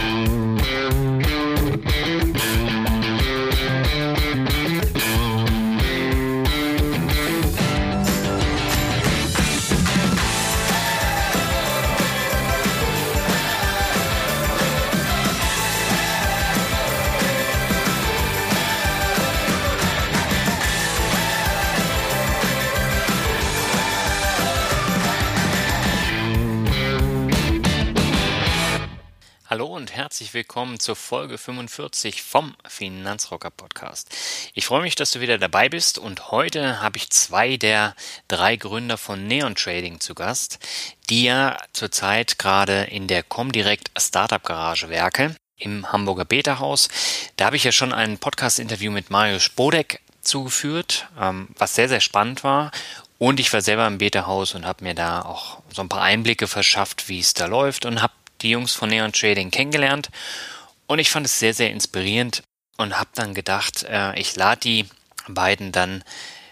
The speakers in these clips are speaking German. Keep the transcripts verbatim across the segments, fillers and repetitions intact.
Hallo und herzlich willkommen zur Folge fünfundvierzig vom Finanzrocker Podcast. Ich freue mich, dass du wieder dabei bist und heute habe ich zwei der drei Gründer von Neon Trading zu Gast, die ja zurzeit gerade in der Comdirect Startup Garage werken im Hamburger Beta-Haus. Da habe ich ja schon ein Podcast-Interview mit Marius Spodek zugeführt, was sehr, sehr spannend war. Und ich war selber im Beta-Haus und habe mir da auch so ein paar Einblicke verschafft, wie es da läuft und habe die Jungs von Neon Trading kennengelernt und ich fand es sehr, sehr inspirierend und habe dann gedacht, äh, ich lade die beiden dann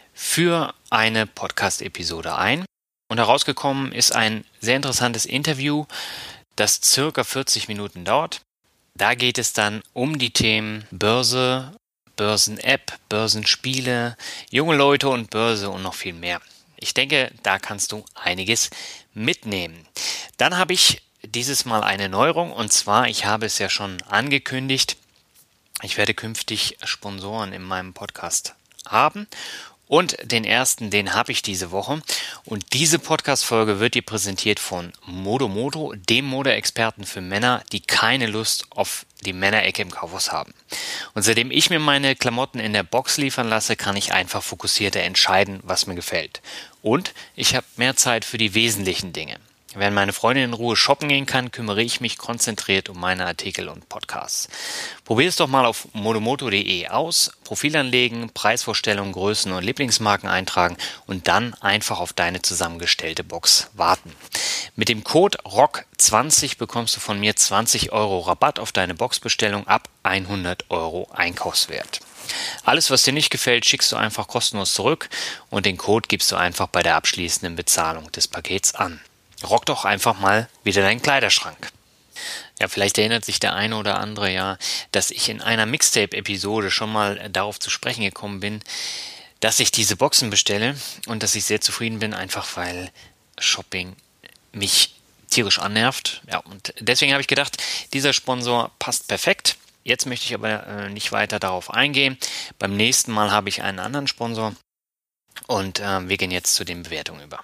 für eine Podcast-Episode ein. Und herausgekommen ist ein sehr interessantes Interview, das circa vierzig Minuten dauert. Da geht es dann um die Themen Börse, Börsen-App, Börsenspiele, junge Leute und Börse und noch viel mehr. Ich denke, da kannst du einiges mitnehmen. Dann habe ich dieses Mal eine Neuerung und zwar, ich habe es ja schon angekündigt, ich werde künftig Sponsoren in meinem Podcast haben und den ersten, den habe ich diese Woche und diese Podcast-Folge wird dir präsentiert von Modomoto, dem Modeexperten für Männer, die keine Lust auf die Männerecke im Kaufhaus haben. Und seitdem ich mir meine Klamotten in der Box liefern lasse, kann ich einfach fokussierter entscheiden, was mir gefällt. Und ich habe mehr Zeit für die wesentlichen Dinge. Während meine Freundin in Ruhe shoppen gehen kann, kümmere ich mich konzentriert um meine Artikel und Podcasts. Probier es doch mal auf modomoto punkt de aus, Profil anlegen, Preisvorstellungen, Größen und Lieblingsmarken eintragen und dann einfach auf deine zusammengestellte Box warten. Mit dem Code R O C zwanzig bekommst du von mir zwanzig Euro Rabatt auf deine Boxbestellung ab hundert Euro Einkaufswert. Alles, was dir nicht gefällt, schickst du einfach kostenlos zurück und den Code gibst du einfach bei der abschließenden Bezahlung des Pakets an. Rock doch einfach mal wieder deinen Kleiderschrank. Ja, vielleicht erinnert sich der eine oder andere ja, dass ich in einer Mixtape-Episode schon mal darauf zu sprechen gekommen bin, dass ich diese Boxen bestelle und dass ich sehr zufrieden bin, einfach weil Shopping mich tierisch annervt. Ja, und deswegen habe ich gedacht, dieser Sponsor passt perfekt. Jetzt möchte ich aber äh, nicht weiter darauf eingehen. Beim nächsten Mal habe ich einen anderen Sponsor und äh, wir gehen jetzt zu den Bewertungen über.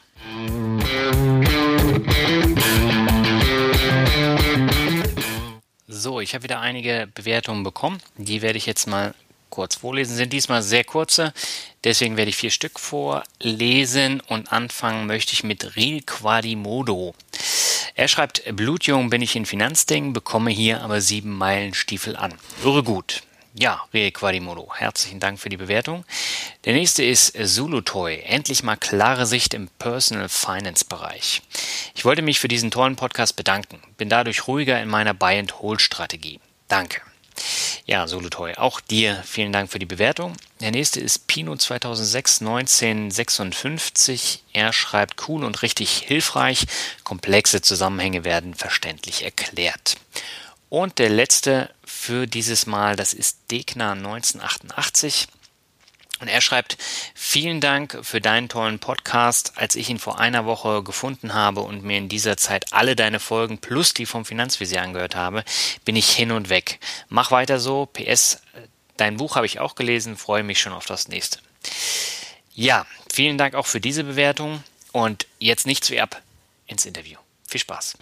So, ich habe wieder einige Bewertungen bekommen. Die werde ich jetzt mal kurz vorlesen. Sind diesmal sehr kurze, deswegen werde ich vier Stück vorlesen und anfangen möchte ich mit Real Quadimodo. Er schreibt, blutjung bin ich in Finanzdingen, bekomme hier aber sieben Meilenstiefel an. Irre gut. Ja, Real Quadimodo, herzlichen Dank für die Bewertung. Der nächste ist Zulutoy. Endlich mal klare Sicht im Personal Finance Bereich. Ich wollte mich für diesen tollen Podcast bedanken. Bin dadurch ruhiger in meiner Buy-and-Hold-Strategie. Danke. Ja, Zulutoy, auch dir vielen Dank für die Bewertung. Der nächste ist Pino zweitausendsechs neunzehnhundertsechsundfünfzig. Er schreibt, cool und richtig hilfreich. Komplexe Zusammenhänge werden verständlich erklärt. Und der letzte für dieses Mal, das ist Degner neunzehnhundertachtundachtzig. Und er schreibt, vielen Dank für deinen tollen Podcast. Als ich ihn vor einer Woche gefunden habe und mir in dieser Zeit alle deine Folgen plus die vom Finanzvisier angehört habe, bin ich hin und weg. Mach weiter so. P S, dein Buch habe ich auch gelesen, freue mich schon auf das nächste. Ja, vielen Dank auch für diese Bewertung und jetzt nichts wie ab ins Interview. Viel Spaß.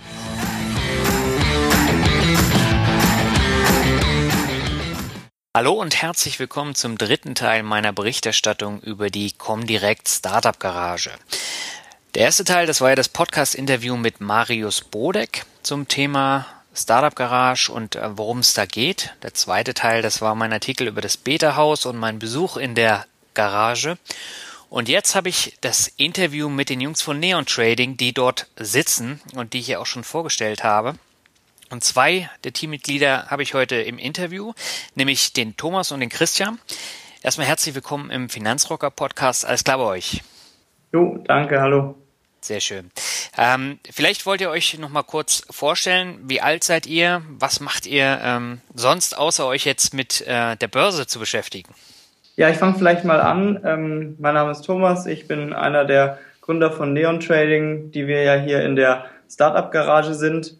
Hallo und herzlich willkommen zum dritten Teil meiner Berichterstattung über die Comdirect Startup Garage. Der erste Teil, das war ja das Podcast-Interview mit Marius Spodek zum Thema Startup Garage und äh, worum es da geht. Der zweite Teil, das war mein Artikel über das Beta-Haus und mein Besuch in der Garage. Und jetzt habe ich das Interview mit den Jungs von Neon Trading, die dort sitzen und die ich ja auch schon vorgestellt habe. Und zwei der Teammitglieder habe ich heute im Interview, nämlich den Thomas und den Christian. Erstmal herzlich willkommen im Finanzrocker Podcast. Alles klar bei euch? Jo, danke, hallo. Sehr schön. Ähm, vielleicht wollt ihr euch noch mal kurz vorstellen, wie alt seid ihr? Was macht ihr ähm, sonst, außer euch jetzt mit äh, der Börse zu beschäftigen? Ja, ich fange vielleicht mal an. Ähm, mein Name ist Thomas. Ich bin einer der Gründer von Neon Trading, die wir ja hier in der Startup-Garage sind.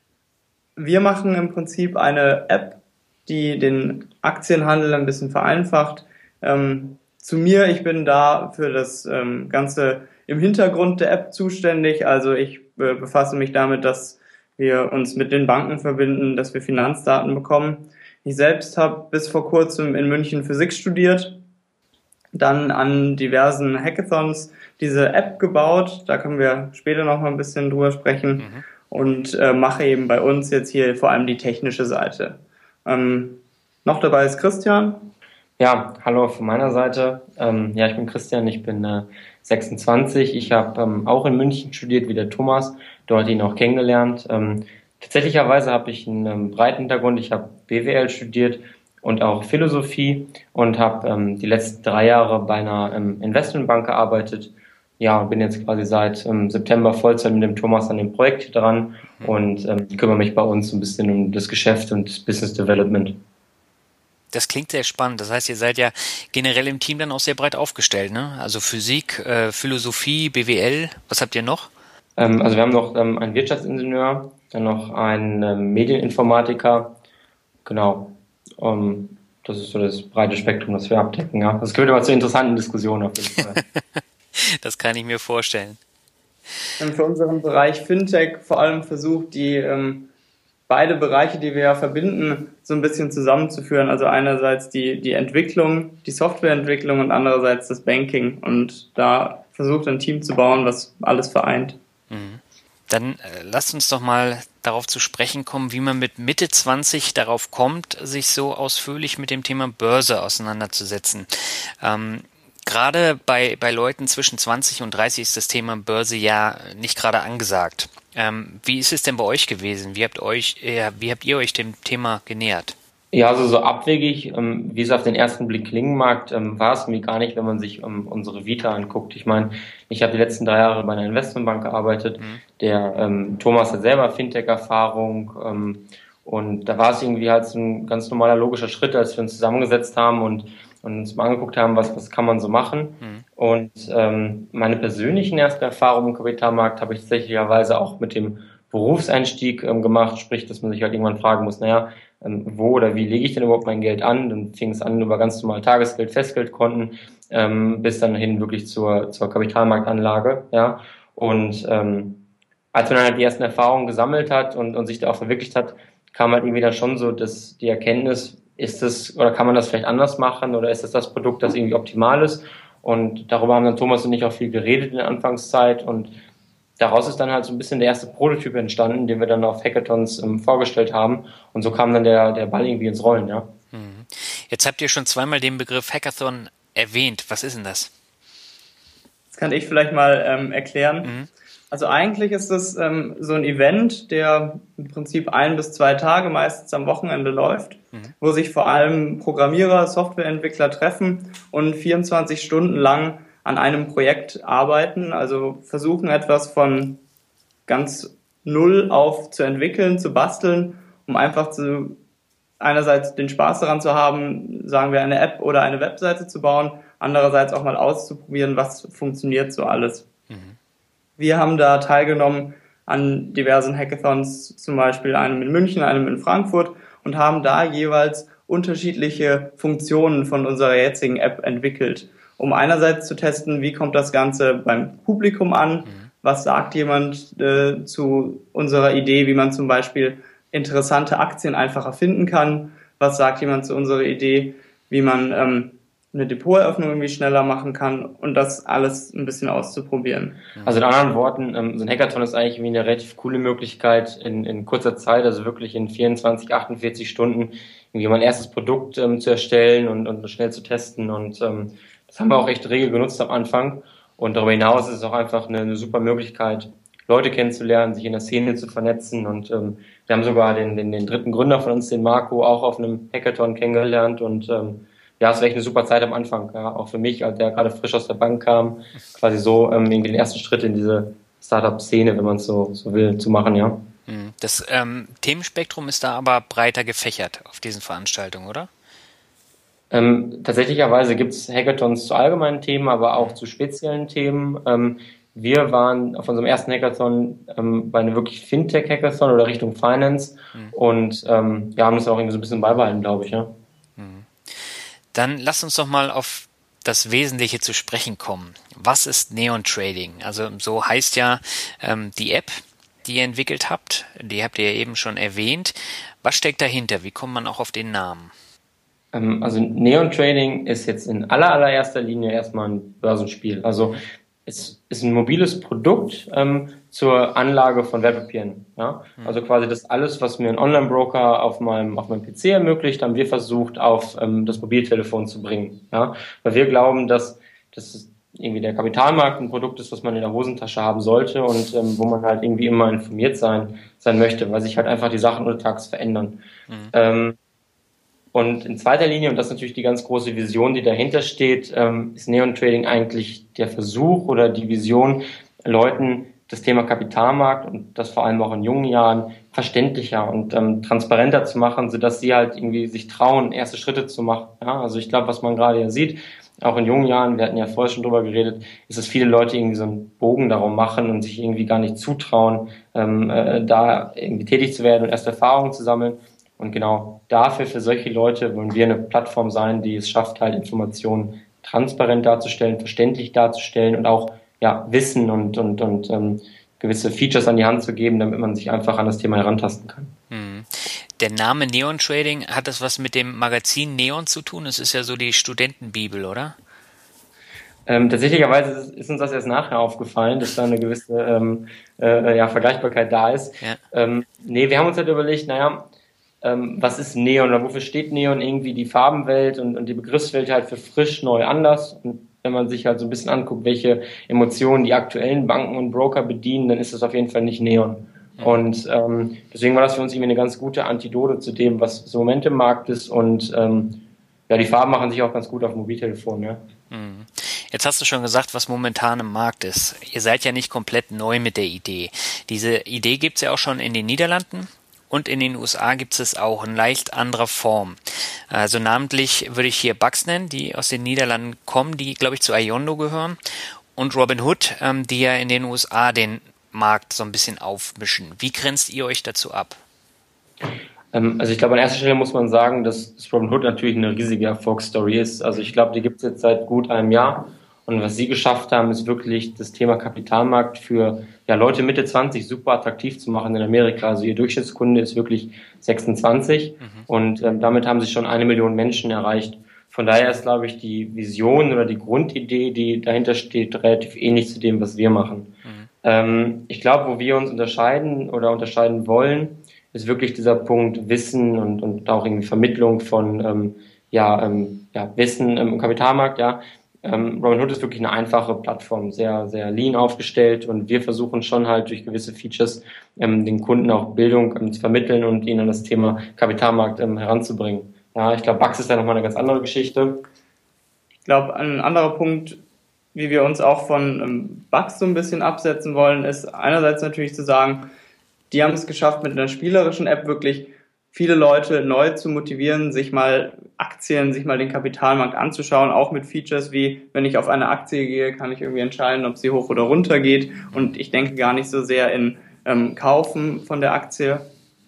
Wir machen im Prinzip eine App, die den Aktienhandel ein bisschen vereinfacht. Ähm, zu mir, ich bin da für das ähm, Ganze im Hintergrund der App zuständig. Also ich äh, befasse mich damit, dass wir uns mit den Banken verbinden, dass wir Finanzdaten bekommen. Ich selbst habe bis vor kurzem in München Physik studiert, dann an diversen Hackathons diese App gebaut. Da können wir später noch mal ein bisschen drüber sprechen. Mhm. Und äh, mache eben bei uns jetzt hier vor allem die technische Seite. Ähm, noch dabei ist Christian. Ja, hallo von meiner Seite. Ähm, ja, ich bin Christian, ich bin äh, sechsundzwanzig. Ich habe ähm, auch in München studiert, wie der Thomas, dort ihn auch kennengelernt. Ähm, tatsächlicherweise habe ich einen ähm, breiten Hintergrund. Ich habe B W L studiert und auch Philosophie und habe ähm, die letzten drei Jahre bei einer ähm, Investmentbank gearbeitet. Ja, und bin jetzt quasi seit ähm, September Vollzeit mit dem Thomas an dem Projekt hier dran und ähm, kümmere mich bei uns ein bisschen um das Geschäft und Business Development. Das klingt sehr spannend. Das heißt, ihr seid ja generell im Team dann auch sehr breit aufgestellt, ne? Also Physik, äh, Philosophie, B W L. Was habt ihr noch? Ähm, also wir haben noch ähm, einen Wirtschaftsingenieur, dann noch einen ähm, Medieninformatiker. Genau. Um, das ist so das breite Spektrum, das wir abdecken. Ja. Das gehört aber zu interessanten Diskussionen auf jeden Fall. Das kann ich mir vorstellen. Wir haben für unseren Bereich Fintech vor allem versucht, die ähm, beide Bereiche, die wir ja verbinden, so ein bisschen zusammenzuführen. Also einerseits die, die Entwicklung, die Softwareentwicklung und andererseits das Banking. Und da versucht ein Team zu bauen, was alles vereint. Mhm. Dann äh, lasst uns doch mal darauf zu sprechen kommen, wie man mit Mitte zwanzig darauf kommt, sich so ausführlich mit dem Thema Börse auseinanderzusetzen. Ähm, gerade bei, bei Leuten zwischen zwanzig und dreißig ist das Thema Börse ja nicht gerade angesagt. Ähm, wie ist es denn bei euch gewesen? Wie habt euch, äh, wie habt ihr euch dem Thema genähert? Ja, also so abwegig, ähm, wie es auf den ersten Blick klingen mag, ähm, war es mir gar nicht, wenn man sich ähm, unsere Vita anguckt. Ich meine, ich habe die letzten drei Jahre bei einer Investmentbank gearbeitet. Mhm. Der ähm, Thomas hat selber Fintech-Erfahrung ähm, und da war es irgendwie halt so ein ganz normaler logischer Schritt, als wir uns zusammengesetzt haben und, und uns mal angeguckt haben, was, was kann man so machen. Mhm. Und ähm, meine persönlichen ersten Erfahrungen im Kapitalmarkt habe ich tatsächlicherweise auch mit dem Berufseinstieg ähm, gemacht, sprich, dass man sich halt irgendwann fragen muss, naja, ähm, wo oder wie lege ich denn überhaupt mein Geld an? Dann fing es an über ganz normale Tagesgeld, Festgeldkonten, ähm, bis dann hin wirklich zur, zur Kapitalmarktanlage, ja. Und ähm, als man dann halt die ersten Erfahrungen gesammelt hat und, und sich da auch verwirklicht hat, kam halt irgendwie dann schon so dass die Erkenntnis, ist es, oder kann man das vielleicht anders machen, oder ist es das Produkt, das irgendwie optimal ist? Und darüber haben dann Thomas und ich auch viel geredet in der Anfangszeit und daraus ist dann halt so ein bisschen der erste Prototyp entstanden, den wir dann auf Hackathons ähm, vorgestellt haben. Und so kam dann der, der Ball irgendwie ins Rollen, ja. Mhm. Jetzt habt ihr schon zweimal den Begriff Hackathon erwähnt. Was ist denn das? Das kann ich vielleicht mal ähm, erklären. Mhm. Also eigentlich ist es ähm, so ein Event, der im Prinzip ein bis zwei Tage, meistens am Wochenende läuft, Mhm. wo sich vor allem Programmierer, Softwareentwickler treffen und vierundzwanzig Stunden lang an einem Projekt arbeiten, also versuchen etwas von ganz null auf zu entwickeln, zu basteln, um einfach zu einerseits den Spaß daran zu haben, sagen wir eine App oder eine Webseite zu bauen, andererseits auch mal auszuprobieren, was funktioniert so alles. Mhm. Wir haben da teilgenommen an diversen Hackathons, zum Beispiel einem in München, einem in Frankfurt und haben da jeweils unterschiedliche Funktionen von unserer jetzigen App entwickelt, um einerseits zu testen, wie kommt das Ganze beim Publikum an, Mhm. was sagt jemand äh, zu unserer Idee, wie man zum Beispiel interessante Aktien einfacher finden kann, was sagt jemand zu unserer Idee, wie man ähm, eine Depoteröffnung irgendwie schneller machen kann und das alles ein bisschen auszuprobieren. Also in anderen Worten, ähm, so ein Hackathon ist eigentlich irgendwie eine relativ coole Möglichkeit, in, in kurzer Zeit, also wirklich in vierundzwanzig, achtundvierzig Stunden, irgendwie mein erstes Produkt ähm, zu erstellen und, und schnell zu testen. Und ähm, das haben wir auch echt rege genutzt am Anfang. Und darüber hinaus ist es auch einfach eine, eine super Möglichkeit, Leute kennenzulernen, sich in der Szene zu vernetzen. Und ähm, wir haben sogar den, den, den dritten Gründer von uns, den Marco, auch auf einem Hackathon kennengelernt. Und ähm, ja, es war echt eine super Zeit am Anfang, ja, auch für mich, als der gerade frisch aus der Bank kam, quasi so ähm, irgendwie den ersten Schritt in diese Startup-Szene, wenn man es so, so will, zu machen, ja. Das ähm, Themenspektrum ist da aber breiter gefächert auf diesen Veranstaltungen, oder? Ähm, tatsächlicherweise gibt es Hackathons zu allgemeinen Themen, aber auch zu speziellen Themen. Ähm, wir waren auf unserem ersten Hackathon ähm, bei einem wirklich Fintech-Hackathon oder Richtung Finance mhm. und ähm, wir haben das auch irgendwie so ein bisschen beibehalten, glaube ich. Ja. Mhm. Dann lass uns doch mal auf das Wesentliche zu sprechen kommen. Was ist Neon Trading? Also so heißt ja ähm, die App, die ihr entwickelt habt. Die habt ihr ja eben schon erwähnt. Was steckt dahinter? Wie kommt man auch auf den Namen? Ähm, also Neon Trading ist jetzt in aller allererster Linie erstmal ein Börsenspiel. Also es ist ein mobiles Produkt ähm, zur Anlage von Wertpapieren. Ja? Also quasi das alles, was mir ein Online-Broker auf meinem auf meinem P C ermöglicht, haben wir versucht, auf ähm, das Mobiltelefon zu bringen. Ja? Weil wir glauben, dass das irgendwie der Kapitalmarkt ein Produkt ist, was man in der Hosentasche haben sollte und ähm, wo man halt irgendwie immer informiert sein sein möchte, weil sich halt einfach die Sachen untertags verändern. Mhm. Ähm, und in zweiter Linie, und das ist natürlich die ganz große Vision, die dahinter steht, ähm, ist Neon Trading eigentlich der Versuch oder die Vision, Leuten das Thema Kapitalmarkt und das vor allem auch in jungen Jahren verständlicher und ähm, transparenter zu machen, sodass sie halt irgendwie sich trauen, erste Schritte zu machen. Ja, also ich glaube, was man gerade ja sieht, auch in jungen Jahren, wir hatten ja vorher schon drüber geredet, ist, dass viele Leute irgendwie so einen Bogen darum machen und sich irgendwie gar nicht zutrauen, ähm, äh, da irgendwie tätig zu werden und erste Erfahrungen zu sammeln. Und genau dafür, für solche Leute, wollen wir eine Plattform sein, die es schafft, halt Informationen transparent darzustellen, verständlich darzustellen und auch ja Wissen und und und ähm, gewisse Features an die Hand zu geben, damit man sich einfach an das Thema herantasten kann. Hm. Der Name Neon Trading, hat das was mit dem Magazin Neon zu tun? Es ist ja so die Studentenbibel, oder? Ähm, tatsächlicherweise ist uns das erst nachher aufgefallen, dass da eine gewisse ähm, äh, ja, Vergleichbarkeit da ist. Ja. Ähm, nee, wir haben uns halt überlegt, naja, ähm, was ist Neon oder wofür steht Neon? Irgendwie die Farbenwelt und, und die Begriffswelt halt für frisch, neu, anders. Und wenn man sich halt so ein bisschen anguckt, welche Emotionen die aktuellen Banken und Broker bedienen, dann ist das auf jeden Fall nicht Neon. Und ähm, deswegen war das für uns irgendwie eine ganz gute Antidote zu dem, was so im Moment im Markt ist. Und ähm, ja, die Farben machen sich auch ganz gut auf Mobiltelefon. Ja. Jetzt hast du schon gesagt, was momentan im Markt ist. Ihr seid ja nicht komplett neu mit der Idee. Diese Idee gibt's ja auch schon in den Niederlanden. Und in den U S A gibt es auch in leicht anderer Form. Also namentlich würde ich hier Bax nennen, die aus den Niederlanden kommen, die, glaube ich, zu Iondo gehören. Und Robinhood, ähm, die ja in den U S A den Markt so ein bisschen aufmischen. Wie grenzt ihr euch dazu ab? Ähm, also ich glaube, an erster Stelle muss man sagen, dass Robinhood natürlich eine riesige Erfolgsstory ist. Also ich glaube, die gibt es jetzt seit gut einem Jahr. Und was sie geschafft haben, ist wirklich das Thema Kapitalmarkt für ja, Leute Mitte zwanzig super attraktiv zu machen in Amerika. Also ihr Durchschnittskunde ist wirklich sechsundzwanzig mhm. und ähm, damit haben sie schon eine Million Menschen erreicht. Von daher ist, glaube ich, die Vision oder die Grundidee, die dahinter steht, relativ ähnlich zu dem, was wir machen. Mhm. Ähm, ich glaube, wo wir uns unterscheiden oder unterscheiden wollen, ist wirklich dieser Punkt Wissen und, und auch irgendwie Vermittlung von ähm, ja, ähm, ja, Wissen im Kapitalmarkt, ja. Ähm, Robinhood ist wirklich eine einfache Plattform, sehr, sehr lean aufgestellt und wir versuchen schon halt durch gewisse Features ähm, den Kunden auch Bildung ähm, zu vermitteln und ihnen an das Thema Kapitalmarkt ähm, heranzubringen. Ja, ich glaube, Bax ist da nochmal eine ganz andere Geschichte. Ich glaube, ein anderer Punkt, wie wir uns auch von ähm, Bax so ein bisschen absetzen wollen, ist einerseits natürlich zu sagen, die haben es geschafft, mit einer spielerischen App wirklich viele Leute neu zu motivieren, sich mal Aktien, sich mal den Kapitalmarkt anzuschauen, auch mit Features wie, wenn ich auf eine Aktie gehe, kann ich irgendwie entscheiden, ob sie hoch oder runter geht. Und ich denke gar nicht so sehr in ähm, Kaufen von der Aktie.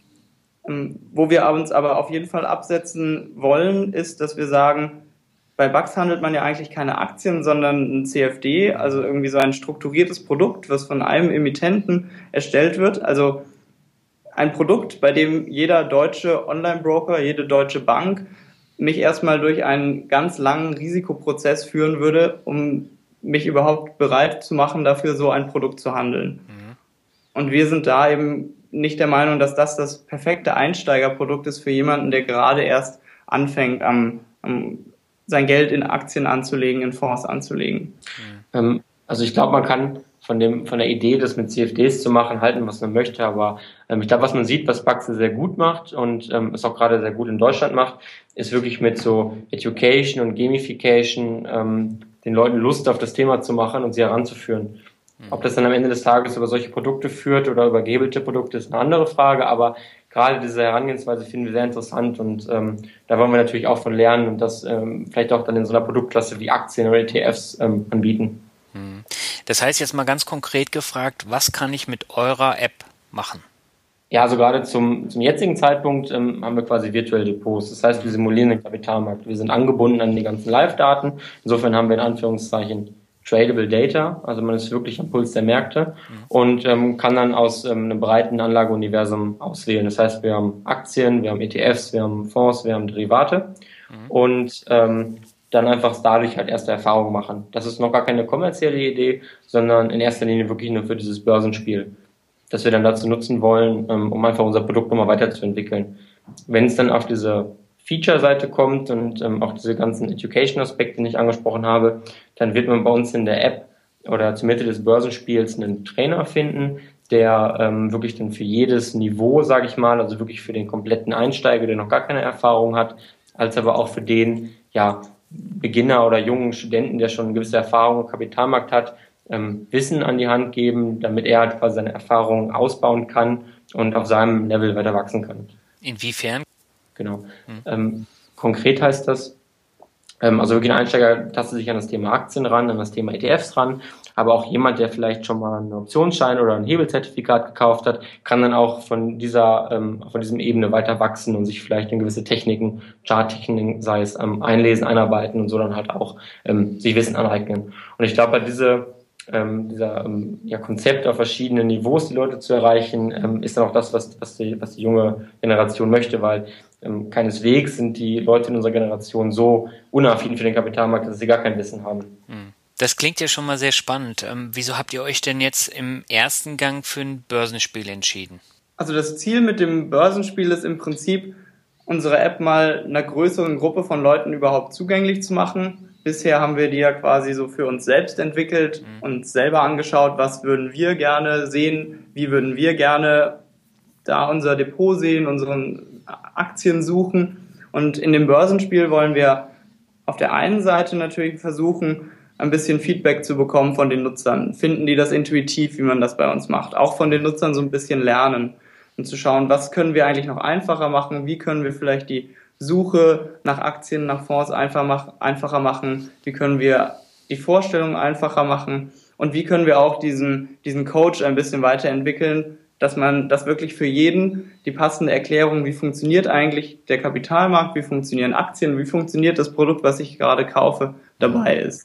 Ähm, wo wir uns aber auf jeden Fall absetzen wollen, ist, dass wir sagen, bei Bax handelt man ja eigentlich keine Aktien, sondern ein C F D, also irgendwie so ein strukturiertes Produkt, was von einem Emittenten erstellt wird. Also ein Produkt, bei dem jeder deutsche Online-Broker, jede deutsche Bank mich erstmal durch einen ganz langen Risikoprozess führen würde, um mich überhaupt bereit zu machen, dafür so ein Produkt zu handeln. Mhm. Und wir sind da eben nicht der Meinung, dass das das perfekte Einsteigerprodukt ist für jemanden, der gerade erst anfängt, am, am sein Geld in Aktien anzulegen, in Fonds anzulegen. Mhm. Ähm, also ich glaube, man kann von dem von der Idee, das mit C F Ds zu machen, halten, was man möchte, aber ähm, ich glaube, was man sieht, was Bax sehr gut macht und ähm, es auch gerade sehr gut in Deutschland macht, ist wirklich mit so Education und Gamification ähm, den Leuten Lust auf das Thema zu machen und sie heranzuführen. Ob das dann am Ende des Tages über solche Produkte führt oder über gehebelte Produkte, ist eine andere Frage, aber gerade diese Herangehensweise finden wir sehr interessant und ähm, da wollen wir natürlich auch von lernen und das ähm, vielleicht auch dann in so einer Produktklasse wie Aktien oder E T Fs ähm, anbieten. Das heißt jetzt mal ganz konkret gefragt, was kann ich mit eurer App machen? Ja, also gerade zum, zum jetzigen Zeitpunkt ähm, haben wir quasi virtuelle Depots. Das heißt, wir simulieren den Kapitalmarkt. Wir sind angebunden an die ganzen Live-Daten. Insofern haben wir in Anführungszeichen tradable Data. Also man ist wirklich am Puls der Märkte und ähm, kann dann aus ähm, einem breiten Anlageuniversum auswählen. Das heißt, wir haben Aktien, wir haben E T Fs, wir haben Fonds, wir haben Derivate mhm. und ähm, dann einfach dadurch halt erste Erfahrungen machen. Das ist noch gar keine kommerzielle Idee, sondern in erster Linie wirklich nur für dieses Börsenspiel, das wir dann dazu nutzen wollen, um einfach unser Produkt nochmal weiterzuentwickeln. Wenn es dann auf diese Feature-Seite kommt und ähm, auch diese ganzen Education-Aspekte, die ich angesprochen habe, dann wird man bei uns in der App oder zur Mitte des Börsenspiels einen Trainer finden, der ähm, wirklich dann für jedes Niveau, sage ich mal, also wirklich für den kompletten Einsteiger, der noch gar keine Erfahrung hat, als aber auch für den ja Beginner oder jungen Studenten, der schon eine gewisse Erfahrung im Kapitalmarkt hat, ähm, Wissen an die Hand geben, damit er halt quasi seine Erfahrungen ausbauen kann und auf seinem Level weiter wachsen kann. Inwiefern? Genau. Hm. Ähm, konkret heißt das, ähm, also wirklich ein Einsteiger tastet sich an das Thema Aktien ran, an das Thema E T Fs ran, aber auch jemand, der vielleicht schon mal einen Optionsschein oder ein Hebelzertifikat gekauft hat, kann dann auch von dieser, ähm, von diesem Ebene weiter wachsen und sich vielleicht in gewisse Techniken, Charttechniken, sei es ähm, einlesen, einarbeiten und so dann halt auch ähm, sich Wissen aneignen. Und ich glaube, bei diese Ähm, dieser ähm, ja, Konzept auf verschiedenen Niveaus die Leute zu erreichen, ähm, ist dann auch das, was, was, die, was die junge Generation möchte, weil ähm, keineswegs sind die Leute in unserer Generation so unaffin für den Kapitalmarkt, dass sie gar kein Wissen haben. Das klingt ja schon mal sehr spannend. Ähm, wieso habt ihr euch denn jetzt im ersten Gang für ein Börsenspiel entschieden? Also das Ziel mit dem Börsenspiel ist im Prinzip, unsere App mal einer größeren Gruppe von Leuten überhaupt zugänglich zu machen. Bisher haben wir die ja quasi so für uns selbst entwickelt, mhm. uns selber angeschaut, was würden wir gerne sehen, wie würden wir gerne da unser Depot sehen, unsere Aktien suchen. Und in dem Börsenspiel wollen wir auf der einen Seite natürlich versuchen, ein bisschen Feedback zu bekommen von den Nutzern. Finden die das intuitiv, wie man das bei uns macht? Auch von den Nutzern so ein bisschen lernen und zu schauen, was können wir eigentlich noch einfacher machen, wie können wir vielleicht die Suche nach Aktien, nach Fonds einfach mach, einfacher machen, wie können wir die Vorstellung einfacher machen und wie können wir auch diesen, diesen Coach ein bisschen weiterentwickeln, dass man das wirklich für jeden die passende Erklärung, wie funktioniert eigentlich der Kapitalmarkt, wie funktionieren Aktien, wie funktioniert das Produkt, was ich gerade kaufe, dabei ist.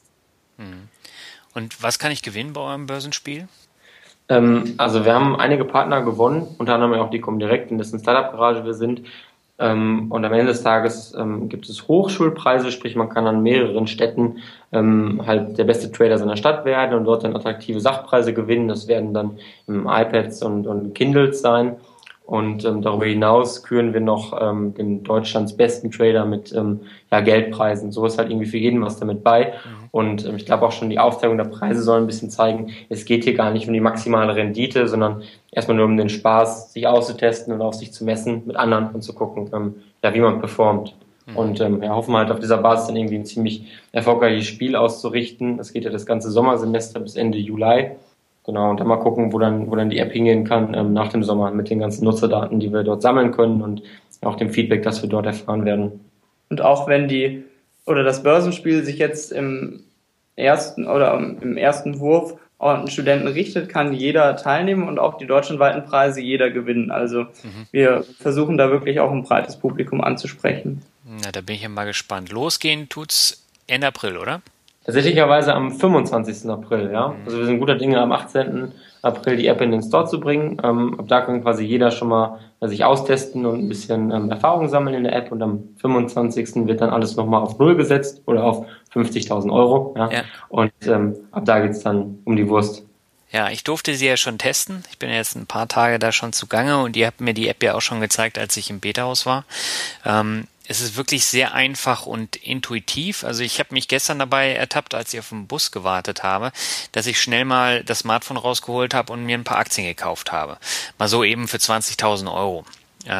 Und was kann ich gewinnen bei eurem Börsenspiel? Ähm, also wir haben einige Partner gewonnen, unter anderem auch die Comdirect, in dessen Startup-Garage wir sind. Ähm, und am Ende des Tages ähm, gibt es Hochschulpreise, sprich man kann an mehreren Städten ähm, halt der beste Trader seiner Stadt werden und dort dann attraktive Sachpreise gewinnen. Das werden dann ähm, iPads und, und Kindles sein. Und ähm, darüber hinaus küren wir noch ähm, den Deutschlands besten Trader mit ähm, ja, Geldpreisen. So ist halt irgendwie für jeden was damit bei. Mhm. Und ähm, ich glaube auch schon die Aufteilung der Preise soll ein bisschen zeigen, es geht hier gar nicht um die maximale Rendite, sondern erstmal nur um den Spaß, sich auszutesten und auch sich zu messen mit anderen und zu gucken, ähm, ja, wie man performt. Mhm. Und ähm, wir hoffen halt auf dieser Basis dann irgendwie ein ziemlich erfolgreiches Spiel auszurichten. Das geht ja das ganze Sommersemester bis Ende Juli. Genau, und dann mal gucken, wo dann, wo dann die App hingehen kann ähm, nach dem Sommer mit den ganzen Nutzerdaten, die wir dort sammeln können und auch dem Feedback, das wir dort erfahren werden. Und auch wenn die oder das Börsenspiel sich jetzt im ersten oder im ersten Wurf an Studenten richtet, kann jeder teilnehmen und auch die deutschlandweiten Preise jeder gewinnen. Also mhm. wir versuchen da wirklich auch ein breites Publikum anzusprechen. Na, da bin ich ja mal gespannt. Losgehen tut's Ende April, oder? Tatsächlicherweise am fünfundzwanzigsten April, ja. Also wir sind guter Dinge, am achtzehnten April die App in den Store zu bringen. Ähm, ab da kann quasi jeder schon mal äh, sich austesten und ein bisschen ähm, Erfahrung sammeln in der App und am fünfundzwanzigsten wird dann alles nochmal auf Null gesetzt oder auf fünfzigtausend Euro, ja. ja. Und ähm, ab da geht's dann um die Wurst. Ja, ich durfte sie ja schon testen. Ich bin ja jetzt ein paar Tage da schon zugange und ihr habt mir die App ja auch schon gezeigt, als ich im Beta-Haus war. Ähm, Es ist wirklich sehr einfach und intuitiv. Also ich habe mich gestern dabei ertappt, als ich auf den Bus gewartet habe, dass ich schnell mal das Smartphone rausgeholt habe und mir ein paar Aktien gekauft habe. Mal so eben für zwanzigtausend Euro. Ähm,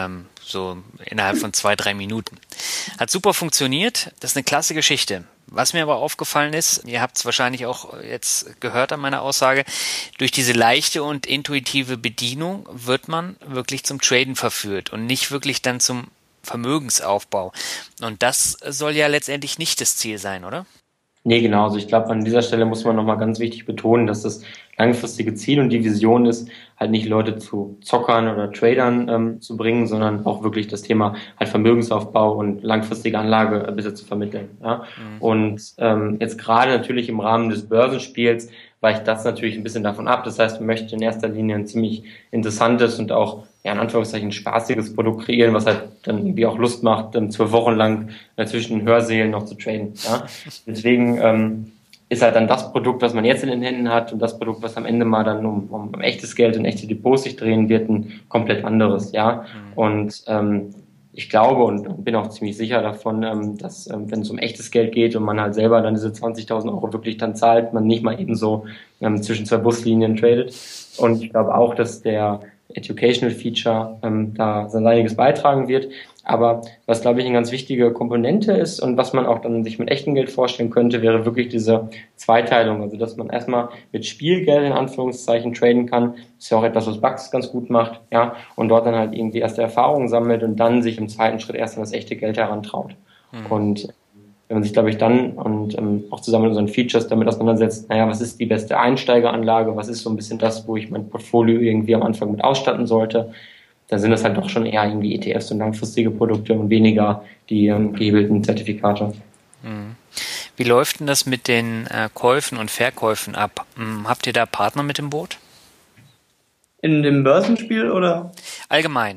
so innerhalb von zwei, drei Minuten. Hat super funktioniert, das ist eine klasse Geschichte. Was mir aber aufgefallen ist, ihr habt es wahrscheinlich auch jetzt gehört an meiner Aussage, durch diese leichte und intuitive Bedienung wird man wirklich zum Traden verführt und nicht wirklich dann zum Vermögensaufbau. Und das soll ja letztendlich nicht das Ziel sein, oder? Nee, genau. Also ich glaube, an dieser Stelle muss man nochmal ganz wichtig betonen, dass das langfristige Ziel und die Vision ist, halt nicht Leute zu Zockern oder Tradern ähm, zu bringen, sondern auch wirklich das Thema halt Vermögensaufbau und langfristige Anlage ein bisschen zu vermitteln. Ja? Mhm. Und ähm, jetzt gerade natürlich im Rahmen des Börsenspiels weicht das natürlich ein bisschen davon ab. Das heißt, wir möchten in erster Linie ein ziemlich interessantes und auch, ja, in Anführungszeichen spaßiges Produkt kreieren, was halt dann irgendwie auch Lust macht, dann zwölf Wochen lang äh, zwischen Hörsälen noch zu traden. Ja? Deswegen ähm, ist halt dann das Produkt, was man jetzt in den Händen hat und das Produkt, was am Ende mal dann um, um, um echtes Geld und echte Depots sich drehen wird, ein komplett anderes. Ja, mhm. Und ähm, ich glaube und bin auch ziemlich sicher davon, ähm, dass ähm, wenn es um echtes Geld geht und man halt selber dann diese zwanzigtausend Euro wirklich dann zahlt, man nicht mal eben so ähm, zwischen zwei Buslinien tradet. Und ich glaube auch, dass der Educational Feature ähm, da sein einiges beitragen wird. Aber was, glaube ich, eine ganz wichtige Komponente ist und was man auch dann sich mit echtem Geld vorstellen könnte, wäre wirklich diese Zweiteilung. Also, dass man erstmal mit Spielgeld in Anführungszeichen traden kann. Das ist ja auch etwas, was Bucks ganz gut macht, ja. Und dort dann halt irgendwie erste Erfahrungen sammelt und dann sich im zweiten Schritt erst an das echte Geld herantraut. Mhm. Und wenn man sich, glaube ich, dann und ähm, auch zusammen mit unseren Features damit auseinandersetzt, naja, was ist die beste Einsteigeranlage, was ist so ein bisschen das, wo ich mein Portfolio irgendwie am Anfang mit ausstatten sollte, dann sind das halt doch schon eher irgendwie E T Fs und langfristige Produkte und weniger die ähm, gehebelten Zertifikate. Wie läuft denn das mit den äh, Käufen und Verkäufen ab? Hm, habt ihr da Partner mit im Boot? In dem Börsenspiel oder? Allgemein.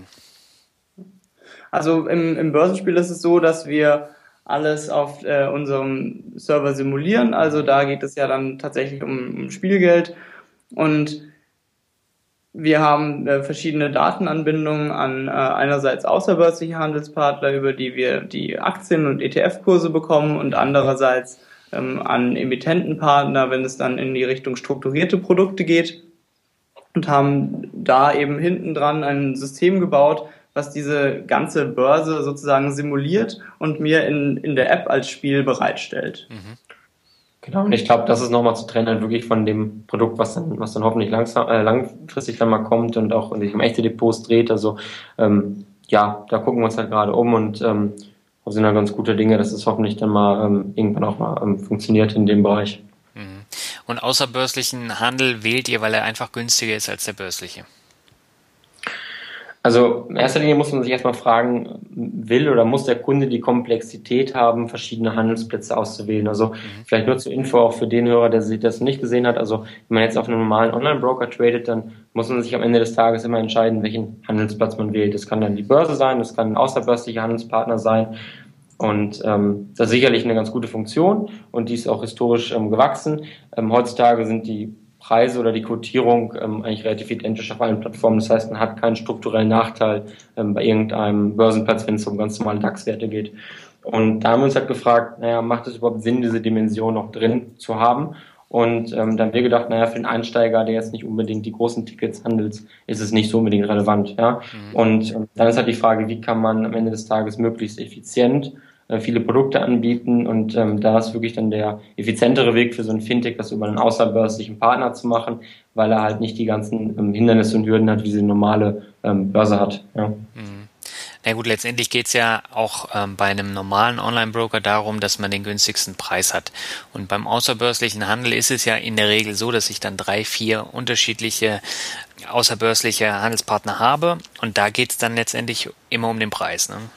Also im, im Börsenspiel ist es so, dass wir alles auf äh, unserem Server simulieren. Also da geht es ja dann tatsächlich um, um Spielgeld. Und wir haben äh, verschiedene Datenanbindungen an äh, einerseits außerbörsliche Handelspartner, über die wir die Aktien- und E T F-Kurse bekommen und andererseits ähm, an Emittentenpartner, wenn es dann in die Richtung strukturierte Produkte geht, und haben da eben hinten dran ein System gebaut, was diese ganze Börse sozusagen simuliert und mir in, in der App als Spiel bereitstellt. Mhm. Genau, und ich glaube, das ist nochmal zu trennen halt wirklich von dem Produkt, was dann, was dann hoffentlich langsam, äh, langfristig dann mal kommt und auch sich um echte Depots dreht. Also ähm, ja, da gucken wir uns halt gerade um und ähm, sind da ganz gute Dinge, dass es hoffentlich dann mal ähm, irgendwann auch mal ähm, funktioniert in dem Bereich. Mhm. Und außerbörslichen Handel wählt ihr, weil er einfach günstiger ist als der börsliche? Also in erster Linie muss man sich erstmal fragen, will oder muss der Kunde die Komplexität haben, verschiedene Handelsplätze auszuwählen. Also mhm. vielleicht nur zur Info auch für den Hörer, der das nicht gesehen hat. Also wenn man jetzt auf einem normalen Online-Broker tradet, dann muss man sich am Ende des Tages immer entscheiden, welchen Handelsplatz man wählt. Das kann dann die Börse sein, das kann ein außerbörslicher Handelspartner sein. Und ähm, das ist sicherlich eine ganz gute Funktion und die ist auch historisch ähm, gewachsen. Ähm, heutzutage sind die Preise oder die Quotierung ähm, eigentlich relativ identisch auf allen Plattformen. Das heißt, man hat keinen strukturellen Nachteil ähm, bei irgendeinem Börsenplatz, wenn es um ganz normale DAX-Werte geht. Und da haben wir uns halt gefragt, naja, macht es überhaupt Sinn, diese Dimension noch drin zu haben? Und ähm, dann haben wir gedacht, naja, für einen Einsteiger, der jetzt nicht unbedingt die großen Tickets handelt, ist es nicht so unbedingt relevant. Ja? Mhm. Und ähm, dann ist halt die Frage, wie kann man am Ende des Tages möglichst effizient viele Produkte anbieten und ähm, da ist wirklich dann der effizientere Weg für so ein Fintech, das über einen außerbörslichen Partner zu machen, weil er halt nicht die ganzen ähm, Hindernisse und Hürden hat, wie sie eine normale ähm, Börse hat. Ja. Mhm. Na gut, letztendlich geht's ja auch ähm, bei einem normalen Online-Broker darum, dass man den günstigsten Preis hat. Und beim außerbörslichen Handel ist es ja in der Regel so, dass ich dann drei, vier unterschiedliche außerbörsliche Handelspartner habe und da geht's dann letztendlich immer um den Preis, ne?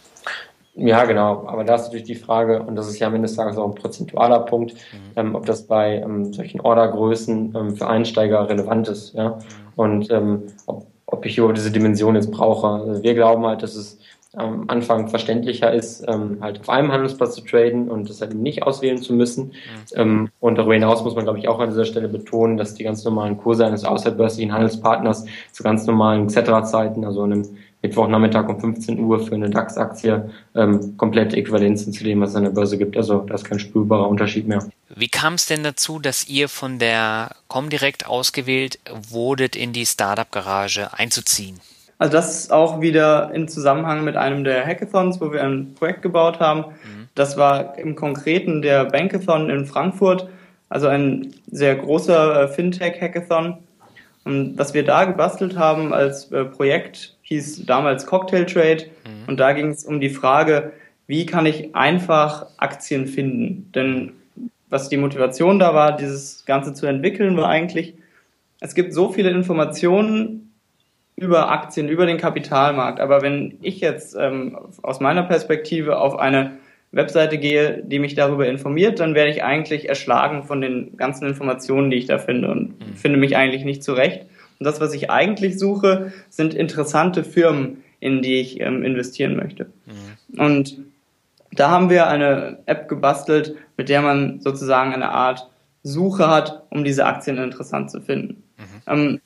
Ja, genau. Aber da ist natürlich die Frage, und das ist ja am Ende des Tages auch ein prozentualer Punkt, mhm. ähm, ob das bei ähm, solchen Ordergrößen ähm, für Einsteiger relevant ist. Ja? Mhm. Und ähm, ob, ob ich überhaupt diese Dimension jetzt brauche. Also wir glauben halt, dass es am Anfang verständlicher ist, ähm, halt auf einem Handelsplatz zu traden und das halt nicht auswählen zu müssen. Mhm. Ähm, und darüber hinaus muss man, glaube ich, auch an dieser Stelle betonen, dass die ganz normalen Kurse eines außerbörslichen Handelspartners zu ganz normalen Xetra-Zeiten, also einem Mittwochnachmittag um fünfzehn Uhr für eine DAX-Aktie ähm, komplett äquivalent sind zu dem, was es an der Börse gibt. Also da ist kein spürbarer Unterschied mehr. Wie kam es denn dazu, dass ihr von der Comdirect ausgewählt wurdet, in die Startup-Garage einzuziehen? Also das ist auch wieder in Zusammenhang mit einem der Hackathons, wo wir ein Projekt gebaut haben. Mhm. Das war im Konkreten der Bankathon in Frankfurt, also ein sehr großer Fintech-Hackathon. Und was wir da gebastelt haben als äh, Projekt, hieß damals Cocktail Trade. Mhm. Und da ging es um die Frage, wie kann ich einfach Aktien finden? Denn was die Motivation da war, dieses Ganze zu entwickeln, war eigentlich, es gibt so viele Informationen über Aktien, über den Kapitalmarkt. Aber wenn ich jetzt ähm, aus meiner Perspektive auf eine Webseite gehe, die mich darüber informiert, dann werde ich eigentlich erschlagen von den ganzen Informationen, die ich da finde und mhm. finde mich eigentlich nicht zurecht. Und das, was ich eigentlich suche, sind interessante Firmen, in die ich ähm, investieren möchte. Mhm. Und da haben wir eine App gebastelt, mit der man sozusagen eine Art Suche hat, um diese Aktien interessant zu finden. Mhm. Ähm,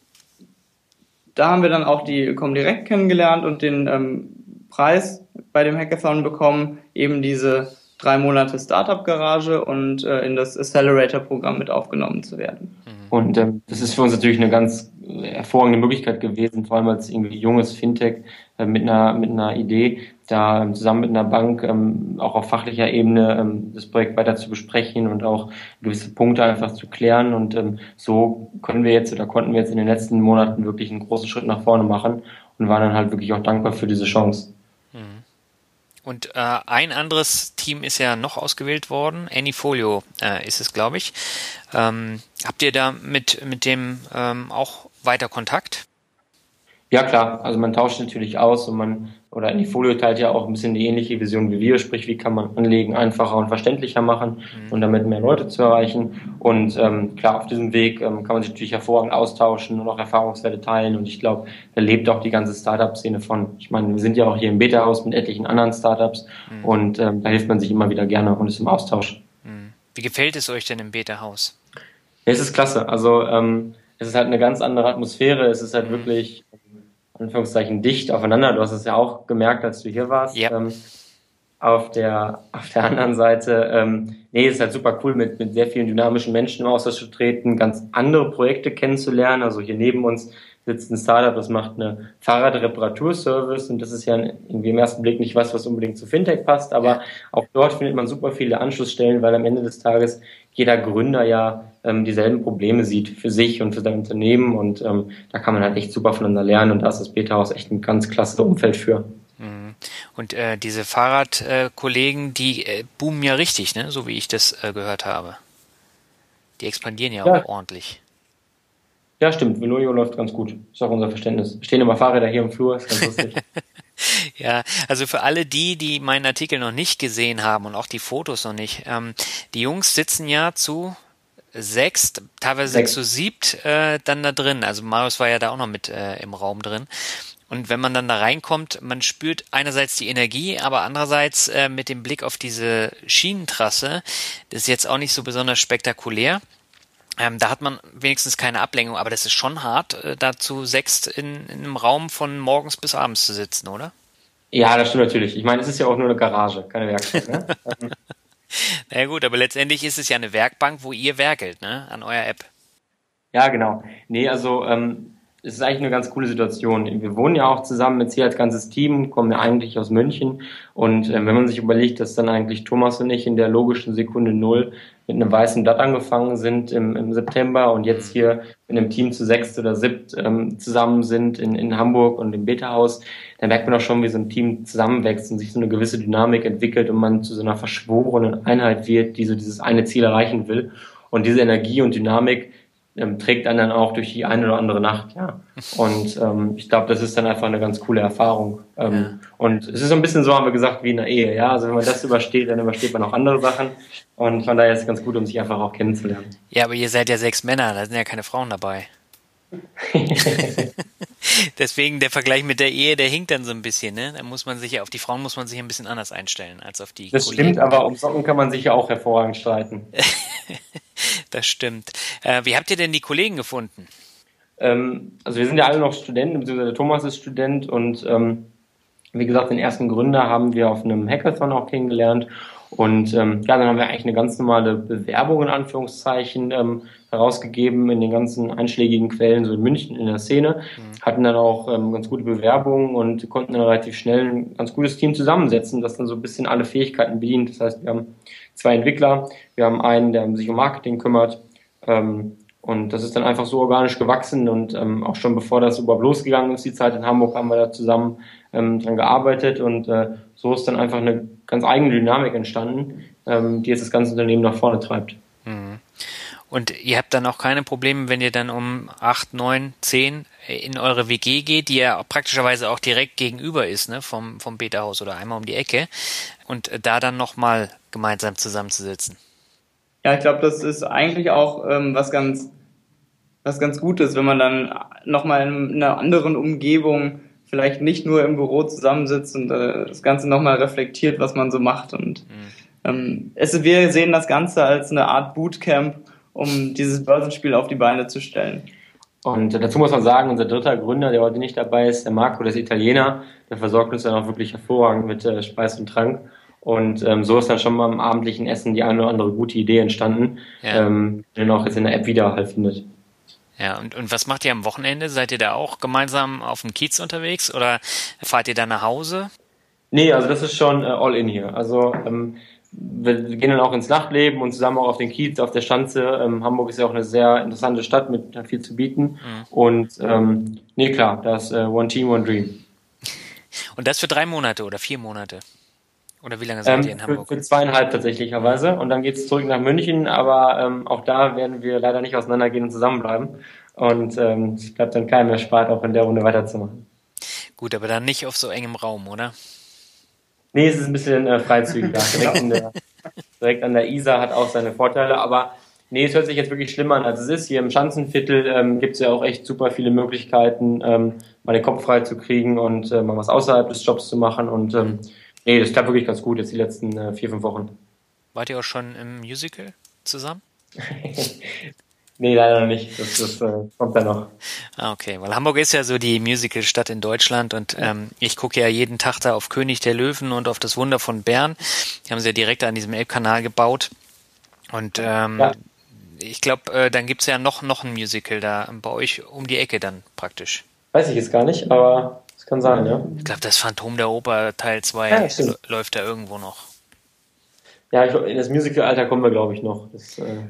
da haben wir dann auch die Comdirect kennengelernt und den ähm, Preis bei dem Hackathon bekommen, eben diese drei Monate Startup-Garage und äh, in das Accelerator-Programm mit aufgenommen zu werden. Und ähm, das ist für uns natürlich eine ganz hervorragende Möglichkeit gewesen, vor allem als irgendwie junges Fintech äh, mit einer mit einer Idee, da ähm, zusammen mit einer Bank ähm, auch auf fachlicher Ebene ähm, das Projekt weiter zu besprechen und auch gewisse Punkte einfach zu klären. Und ähm, so können wir jetzt oder konnten wir jetzt in den letzten Monaten wirklich einen großen Schritt nach vorne machen und waren dann halt wirklich auch dankbar für diese Chance. Und äh, ein anderes Team ist ja noch ausgewählt worden, Anyfolio äh, ist es, glaube ich. Ähm, habt ihr da mit mit dem ähm, auch weiter Kontakt? Ja klar, also man tauscht natürlich aus und man, oder Anyfolio teilt ja auch ein bisschen die ähnliche Vision wie wir, sprich wie kann man Anlegen einfacher und verständlicher machen mhm. und damit mehr Leute zu erreichen. Und ähm, klar, auf diesem Weg ähm, kann man sich natürlich hervorragend austauschen und auch Erfahrungswerte teilen und ich glaube, da lebt auch die ganze Startup-Szene von. Ich meine, wir sind ja auch hier im Beta-Haus mit etlichen anderen Startups mhm. und ähm, da hilft man sich immer wieder gerne und ist im Austausch. Mhm. Wie gefällt es euch denn im Beta-Haus? Ja, es ist klasse, also ähm, es ist halt eine ganz andere Atmosphäre, es ist halt mhm. wirklich Anführungszeichen dicht aufeinander. Du hast es ja auch gemerkt, als du hier warst. Yep. Ähm, auf der auf der anderen Seite, ähm, nee, es ist halt super cool, mit mit sehr vielen dynamischen Menschen im Austausch zu treten, ganz andere Projekte kennenzulernen. Also hier neben uns sitzt ein Startup, das macht eine Fahrradreparaturservice und das ist ja irgendwie im ersten Blick nicht was, was unbedingt zu Fintech passt, aber auch dort findet man super viele Anschlussstellen, weil am Ende des Tages jeder Gründer ja ähm, dieselben Probleme sieht für sich und für sein Unternehmen und ähm, da kann man halt echt super voneinander lernen und da ist das Beta-Haus echt ein ganz klasse Umfeld für. Und äh, diese Fahrradkollegen, äh, die äh, boomen ja richtig, ne? So wie ich das äh, gehört habe. Die expandieren ja, ja auch ordentlich. Ja, stimmt. Veloio läuft ganz gut. Ist auch unser Verständnis. Stehen immer Fahrräder hier im Flur, ist ganz lustig. Ja, also für alle die, die meinen Artikel noch nicht gesehen haben und auch die Fotos noch nicht, ähm, die Jungs sitzen ja zu sechs, teilweise sechs. zu siebt äh, dann da drin. Also Marius war ja da auch noch mit äh, im Raum drin. Und wenn man dann da reinkommt, man spürt einerseits die Energie, aber andererseits äh, mit dem Blick auf diese Schienentrasse, das ist jetzt auch nicht so besonders spektakulär. Ähm, da hat man wenigstens keine Ablenkung, aber das ist schon hart, äh, da zu sechst in, in einem Raum von morgens bis abends zu sitzen, oder? Ja, das stimmt natürlich. Ich meine, es ist ja auch nur eine Garage, keine Werkstatt. Ne? Na ja, gut, aber letztendlich ist es ja eine Werkbank, wo ihr werkelt, ne, an eurer App. Ja, genau. Nee, also ähm, es ist eigentlich eine ganz coole Situation. Wir wohnen ja auch zusammen jetzt hier als ganzes Team, kommen ja eigentlich aus München und äh, wenn man sich überlegt, dass dann eigentlich Thomas und ich in der logischen Sekunde Null mit einem weißen Blatt angefangen sind im, im September und jetzt hier in einem Team zu sechst oder siebt ähm, zusammen sind in, in Hamburg und im Beta-Haus, dann merkt man auch schon, wie so ein Team zusammenwächst und sich so eine gewisse Dynamik entwickelt und man zu so einer verschworenen Einheit wird, die so dieses eine Ziel erreichen will. Und diese Energie und Dynamik ähm, trägt einen dann auch durch die eine oder andere Nacht, ja. Und ähm, ich glaube, das ist dann einfach eine ganz coole Erfahrung. Ähm, ja. Und es ist so ein bisschen so, haben wir gesagt, wie in einer Ehe, ja. Also wenn man das übersteht, dann übersteht man auch andere Sachen. Und von daher ist es ganz gut, um sich einfach auch kennenzulernen. Ja, aber ihr seid ja sechs Männer, da sind ja keine Frauen dabei. Deswegen der Vergleich mit der Ehe, der hinkt dann so ein bisschen, ne? Da muss man sich ja auf die Frauen muss man sich ein bisschen anders einstellen als auf die Das Kollegen. Stimmt, aber um Socken kann man sich ja auch hervorragend streiten. Das stimmt. Äh, wie habt ihr denn die Kollegen gefunden? Ähm, also wir sind ja alle noch Studenten, beziehungsweise Thomas ist Student und ähm, wie gesagt, den ersten Gründer haben wir auf einem Hackathon auch kennengelernt Und ähm, ja, dann haben wir eigentlich eine ganz normale Bewerbung in Anführungszeichen ähm, herausgegeben in den ganzen einschlägigen Quellen, so in München in der Szene, mhm. hatten dann auch ähm, ganz gute Bewerbungen und konnten dann relativ schnell ein ganz gutes Team zusammensetzen, das dann so ein bisschen alle Fähigkeiten bedient. Das heißt, wir haben zwei Entwickler, wir haben einen, der sich um Marketing kümmert, ähm, und das ist dann einfach so organisch gewachsen und ähm, auch schon bevor das überhaupt losgegangen ist, die Zeit in Hamburg, haben wir da zusammen ähm, dran gearbeitet und äh, so ist dann einfach eine ganz eigene Dynamik entstanden, ähm, die jetzt das ganze Unternehmen nach vorne treibt. Mhm. Und ihr habt dann auch keine Probleme, wenn ihr dann um acht, neun, zehn in eure W G geht, die ja praktischerweise auch direkt gegenüber ist, ne, vom, vom Beta-Haus oder einmal um die Ecke und da dann nochmal gemeinsam zusammenzusitzen. Ja, ich glaube, das ist eigentlich auch ähm, was ganz was ganz Gutes, wenn man dann nochmal in einer anderen Umgebung vielleicht nicht nur im Büro zusammensitzt und äh, das Ganze nochmal reflektiert, was man so macht. Und mhm. ähm, es, wir sehen das Ganze als eine Art Bootcamp, um dieses Börsenspiel auf die Beine zu stellen. Und dazu muss man sagen, unser dritter Gründer, der heute nicht dabei ist, der Marco, der ist Italiener, der versorgt uns dann auch wirklich hervorragend mit äh, Speis und Trank. Und ähm, so ist dann schon mal im abendlichen Essen die eine oder andere gute Idee entstanden, ja. ähm, die dann auch jetzt in der App wieder halt findet. Ja, und, und was macht ihr am Wochenende? Seid ihr da auch gemeinsam auf dem Kiez unterwegs oder fahrt ihr da nach Hause? Nee, also das ist schon äh, all in hier. Also ähm, wir gehen dann auch ins Nachtleben und zusammen auch auf den Kiez, auf der Schanze. Ähm, Hamburg ist ja auch eine sehr interessante Stadt mit viel zu bieten. Mhm. Und ähm, nee, klar, das ist äh, One Team, One Dream. Und das für drei Monate oder vier Monate? Oder wie lange seid ähm, ihr in Hamburg? Für, für zweieinhalb tatsächlicherweise. Und dann geht's zurück nach München, aber ähm, auch da werden wir leider nicht auseinandergehen und zusammenbleiben. Und ähm, es bleibt dann keinem mehr Spaß, auch in der Runde weiterzumachen. Gut, aber dann nicht auf so engem Raum, oder? Nee, es ist ein bisschen äh, freizügiger. direkt, an der, direkt an der Isar hat auch seine Vorteile, aber nee, es hört sich jetzt wirklich schlimmer an, als es ist. Hier im Schanzenviertel ähm, gibt es ja auch echt super viele Möglichkeiten, ähm, mal den Kopf frei zu kriegen und äh, mal was außerhalb des Jobs zu machen. Und ähm, nee, das klappt wirklich ganz gut jetzt die letzten äh, vier, fünf Wochen. Wart ihr auch schon im Musical zusammen? Nee, leider noch nicht. Das, das äh, kommt dann noch. Ah, okay, weil Hamburg ist ja so die Musicalstadt in Deutschland und ähm, ich gucke ja jeden Tag da auf König der Löwen und auf das Wunder von Bern. Die haben sie ja direkt an diesem Elbkanal gebaut. Und ähm, ja. ich glaube, äh, dann gibt's ja noch, noch ein Musical da bei euch um die Ecke dann praktisch. Weiß ich jetzt gar nicht, aber es kann sein, ja. Ich glaube, das Phantom der Oper Teil zwei ja, l- läuft da irgendwo noch. Ja, ich, in das Musical-Alter kommen wir, glaube ich, noch. Das, äh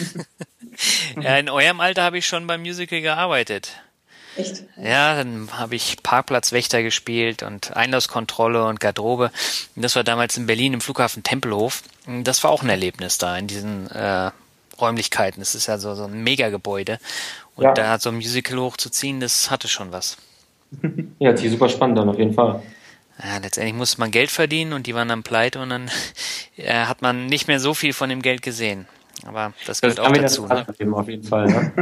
ja, in eurem Alter habe ich schon beim Musical gearbeitet. Echt? Ja, dann habe ich Parkplatzwächter gespielt und Einlasskontrolle und Garderobe. Und das war damals in Berlin im Flughafen Tempelhof. Das war auch ein Erlebnis da in diesen äh, Räumlichkeiten. Das ist ja so, so ein Megagebäude. Und ja. da so ein Musical hochzuziehen, das hatte schon was. Ja, das ist super spannend dann auf jeden Fall. Ja, letztendlich musste man Geld verdienen und die waren dann pleite und dann äh, hat man nicht mehr so viel von dem Geld gesehen. Aber das gehört das auch dazu. Das ne? Auf jeden Fall, ne?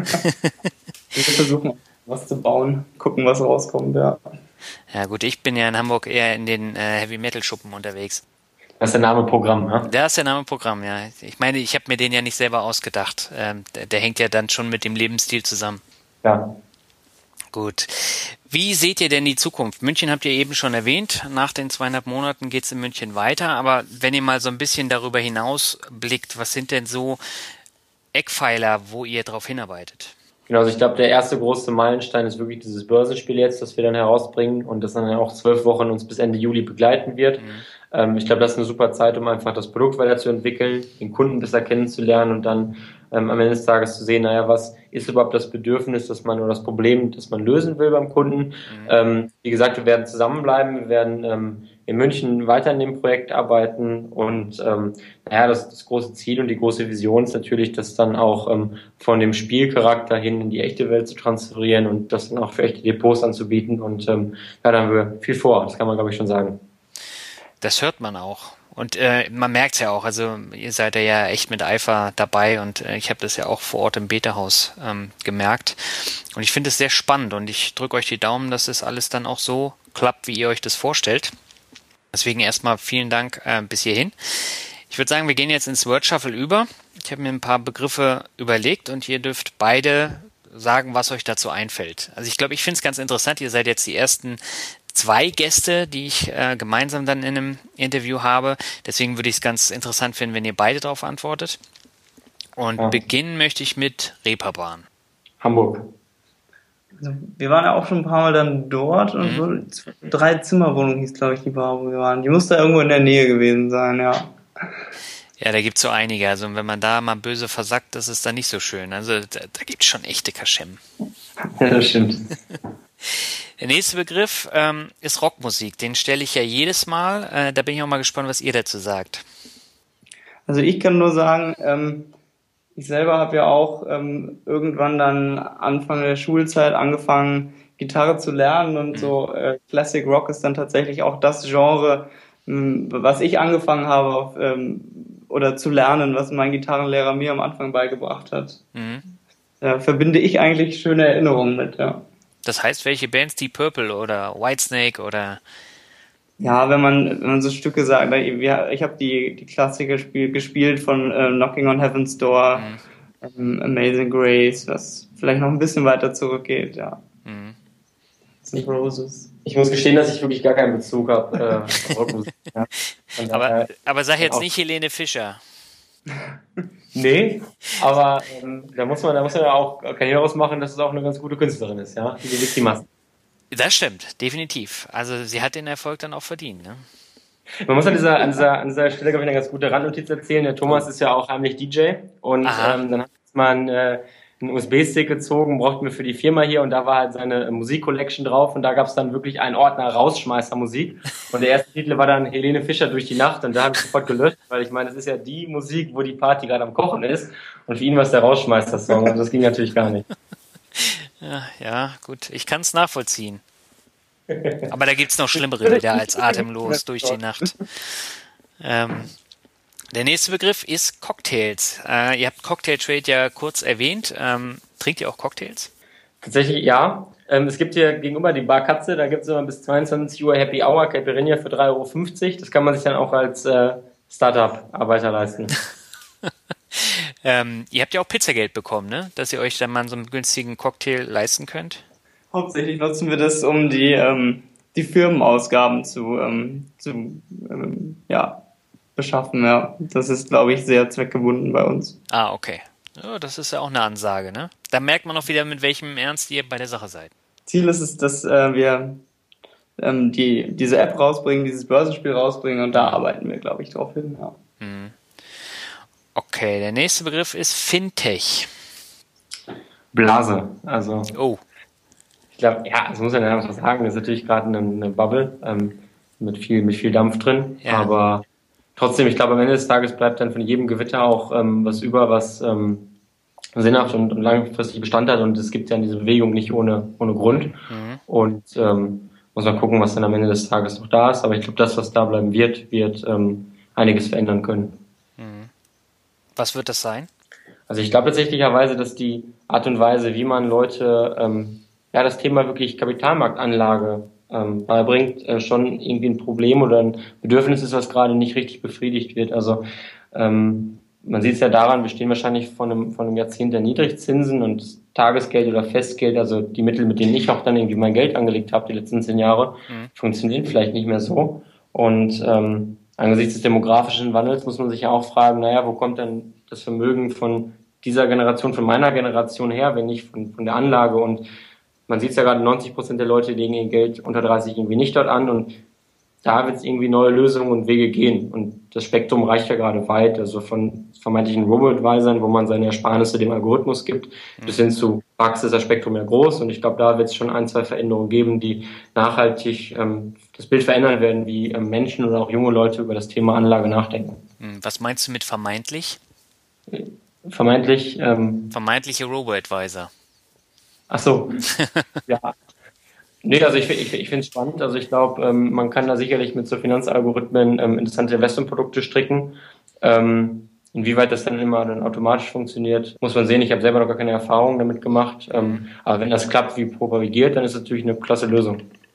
Wir versuchen was zu bauen, gucken, was rauskommt, ja. Ja gut, ich bin ja in Hamburg eher in den äh, Heavy-Metal-Schuppen unterwegs. Das ist der Name Programm, ne? Der ist der Name Programm, ja. Ich meine, ich habe mir den ja nicht selber ausgedacht. Ähm, der, der hängt ja dann schon mit dem Lebensstil zusammen. Ja. Gut. Wie seht ihr denn die Zukunft? München habt ihr eben schon erwähnt. Nach den zweieinhalb Monaten geht's in München weiter. Aber wenn ihr mal so ein bisschen darüber hinaus blickt, was sind denn so Eckpfeiler, wo ihr drauf hinarbeitet? Genau, also ich glaube, der erste große Meilenstein ist wirklich dieses Börsenspiel jetzt, das wir dann herausbringen und das dann auch zwölf Wochen uns bis Ende Juli begleiten wird. Mhm. Ähm, ich glaube, das ist eine super Zeit, um einfach das Produkt weiterzuentwickeln, den Kunden besser kennenzulernen und dann ähm, am Ende des Tages zu sehen, naja, was ist überhaupt das Bedürfnis, das man oder das Problem, das man lösen will beim Kunden. Mhm. Ähm, wie gesagt, wir werden zusammenbleiben, wir werden ähm, in München weiter in dem Projekt arbeiten und ähm, naja, das, das große Ziel und die große Vision ist natürlich, das dann auch ähm, von dem Spielcharakter hin in die echte Welt zu transferieren und das dann auch für echte Depots anzubieten und ähm, ja, da haben wir viel vor, das kann man glaube ich schon sagen. Das hört man auch. Und äh, man merkt's ja auch, also ihr seid ja echt mit Eifer dabei und äh, ich habe das ja auch vor Ort im Beta-Haus ähm, gemerkt. Und ich finde es sehr spannend und ich drücke euch die Daumen, dass es alles dann auch so klappt, wie ihr euch das vorstellt. Deswegen erstmal vielen Dank äh, bis hierhin. Ich würde sagen, wir gehen jetzt ins Word Shuffle über. Ich habe mir ein paar Begriffe überlegt und ihr dürft beide sagen, was euch dazu einfällt. Also ich glaube, ich finde es ganz interessant. Ihr seid jetzt die ersten zwei Gäste, die ich äh, gemeinsam dann in einem Interview habe. Deswegen würde ich es ganz interessant finden, wenn ihr beide darauf antwortet. Und ja. beginnen möchte ich mit Reeperbahn. Hamburg. Also wir waren ja auch schon ein paar Mal dann dort und Mhm. so drei Zimmerwohnung hieß, glaube ich, die Bar, wo wir waren. Die muss da irgendwo in der Nähe gewesen sein, ja. Ja, da gibt's so einige. Also wenn man da mal böse versackt, das ist dann nicht so schön. Also da, da gibt's schon echte Kaschem. Ja, das stimmt. Der nächste Begriff ähm, ist Rockmusik. Den stelle ich ja jedes Mal. Äh, da bin ich auch mal gespannt, was ihr dazu sagt. Also ich kann nur sagen, ähm, ich selber habe ja auch ähm, irgendwann dann Anfang der Schulzeit angefangen, Gitarre zu lernen und so äh, Classic Rock ist dann tatsächlich auch das Genre, ähm, was ich angefangen habe auf, ähm, oder zu lernen, was mein Gitarrenlehrer mir am Anfang beigebracht hat. Mhm. Da verbinde ich eigentlich schöne Erinnerungen mit, ja. Das heißt, welche Bands? Deep Purple oder Whitesnake oder... Ja, wenn man, wenn man so Stücke sagt, ich habe die, die Klassiker spiel, gespielt von äh, Knocking on Heaven's Door, Mhm. ähm, Amazing Grace, was vielleicht noch ein bisschen weiter zurückgeht, ja. Mhm. Sind Roses. Ich muss gestehen, dass ich wirklich gar keinen Bezug habe äh, auf Rockmusik. Ja. Aber, aber sag jetzt nicht Helene Fischer. Nee, aber ähm, da muss man, da muss man ja auch Karriere ausmachen, dass es auch eine ganz gute Künstlerin ist, ja. Die bewegt die Massen. Das stimmt, definitiv. Also sie hat den Erfolg dann auch verdient, ne? Man muss an dieser, an dieser, an dieser Stelle, glaube ich, eine ganz gute Randnotiz erzählen. Der Thomas ist ja auch heimlich D J und ähm, dann hat man äh, einen U S B-Stick gezogen, brauchten wir für die Firma hier und da war halt seine äh, Musik-Collection drauf und da gab es dann wirklich einen Ordner Rausschmeißer-Musik und der erste Titel war dann Helene Fischer durch die Nacht und da habe ich sofort gelöscht, weil ich meine, das ist ja die Musik, wo die Party gerade am Kochen ist und für ihn war es der Rausschmeißer-Song und das ging natürlich gar nicht. Ja, ja, gut, ich kann es nachvollziehen. Aber da gibt's noch schlimmere Lieder als Atemlos durch die Nacht. Ähm, der nächste Begriff ist Cocktails. Äh, ihr habt Cocktail Trade ja kurz erwähnt. Ähm, trinkt ihr auch Cocktails? Tatsächlich ja. Ähm, es gibt hier gegenüber die Bar Katze, da gibt es immer bis zweiundzwanzig Uhr Happy Hour, Caipirinha für drei Euro fünfzig. Das kann man sich dann auch als äh, Startup-Arbeiter leisten. ähm, ihr habt ja auch Pizzageld bekommen, ne? Dass ihr euch dann mal so einen günstigen Cocktail leisten könnt. Hauptsächlich nutzen wir das, um die, ähm, die Firmenausgaben zu, ähm, zu ähm, ja, beschaffen. Ja. Das ist, glaube ich, sehr zweckgebunden bei uns. Ah, okay. Ja, das ist ja auch eine Ansage, ne? Da merkt man auch wieder, mit welchem Ernst ihr bei der Sache seid. Ziel ist es, dass äh, wir ähm, die, diese App rausbringen, dieses Börsenspiel rausbringen und da arbeiten wir, glaube ich, drauf hin. Ja. Hm. Okay, der nächste Begriff ist Fintech. Blase, also... Oh. Ich glaube, ja, das muss man ja einfach sagen, das ist natürlich gerade eine, eine Bubble ähm, mit viel mit viel Dampf drin, Ja. aber trotzdem, ich glaube, am Ende des Tages bleibt dann von jedem Gewitter auch ähm, was über, was ähm, sinnhaft und, und langfristig Bestand hat und es gibt ja diese Bewegung nicht ohne ohne Grund Mhm. und ähm, muss man gucken, was dann am Ende des Tages noch da ist, aber ich glaube, das, was da bleiben wird, wird ähm, einiges verändern können. Mhm. Was wird das sein? Also ich glaube tatsächlicherweise, dass die Art und Weise, wie man Leute ähm, ja das Thema wirklich Kapitalmarktanlage ähm, beibringt, äh, schon irgendwie ein Problem oder ein Bedürfnis ist, was gerade nicht richtig befriedigt wird. Also ähm, man sieht es ja daran, wir stehen wahrscheinlich vor einem, vor einem Jahrzehnt der Niedrigzinsen und Tagesgeld oder Festgeld, also die Mittel, mit denen ich auch dann irgendwie mein Geld angelegt habe, die letzten zehn Jahre, Mhm. funktionieren vielleicht nicht mehr so. Und ähm, angesichts des demografischen Wandels muss man sich ja auch fragen, naja, wo kommt denn das Vermögen von dieser Generation, von meiner Generation her, wenn nicht von, von der Anlage? Und man sieht es ja gerade, neunzig Prozent der Leute legen ihr Geld unter dreißig irgendwie nicht dort an und da wird es irgendwie neue Lösungen und Wege gehen. Und das Spektrum reicht ja gerade weit, also von vermeintlichen Robo-Advisern, wo man seine Ersparnisse dem Algorithmus gibt, mhm. bis hin zu Praxis ist das Spektrum ja groß und ich glaube, da wird es schon ein, zwei Veränderungen geben, die nachhaltig ähm, das Bild verändern werden, wie ähm, Menschen oder auch junge Leute über das Thema Anlage nachdenken. Was meinst du mit vermeintlich? Vermeintlich... Ähm, Vermeintliche Robo-Advisor. Ach so, ja. Nee, also ich, ich, ich finde es spannend. Also ich glaube, ähm, man kann da sicherlich mit so Finanzalgorithmen ähm, interessante Investmentprodukte stricken. Ähm, inwieweit das dann immer dann automatisch funktioniert, muss man sehen. Ich habe selber noch gar keine Erfahrung damit gemacht. Ähm, aber wenn das klappt wie propagiert, dann ist es natürlich eine klasse Lösung.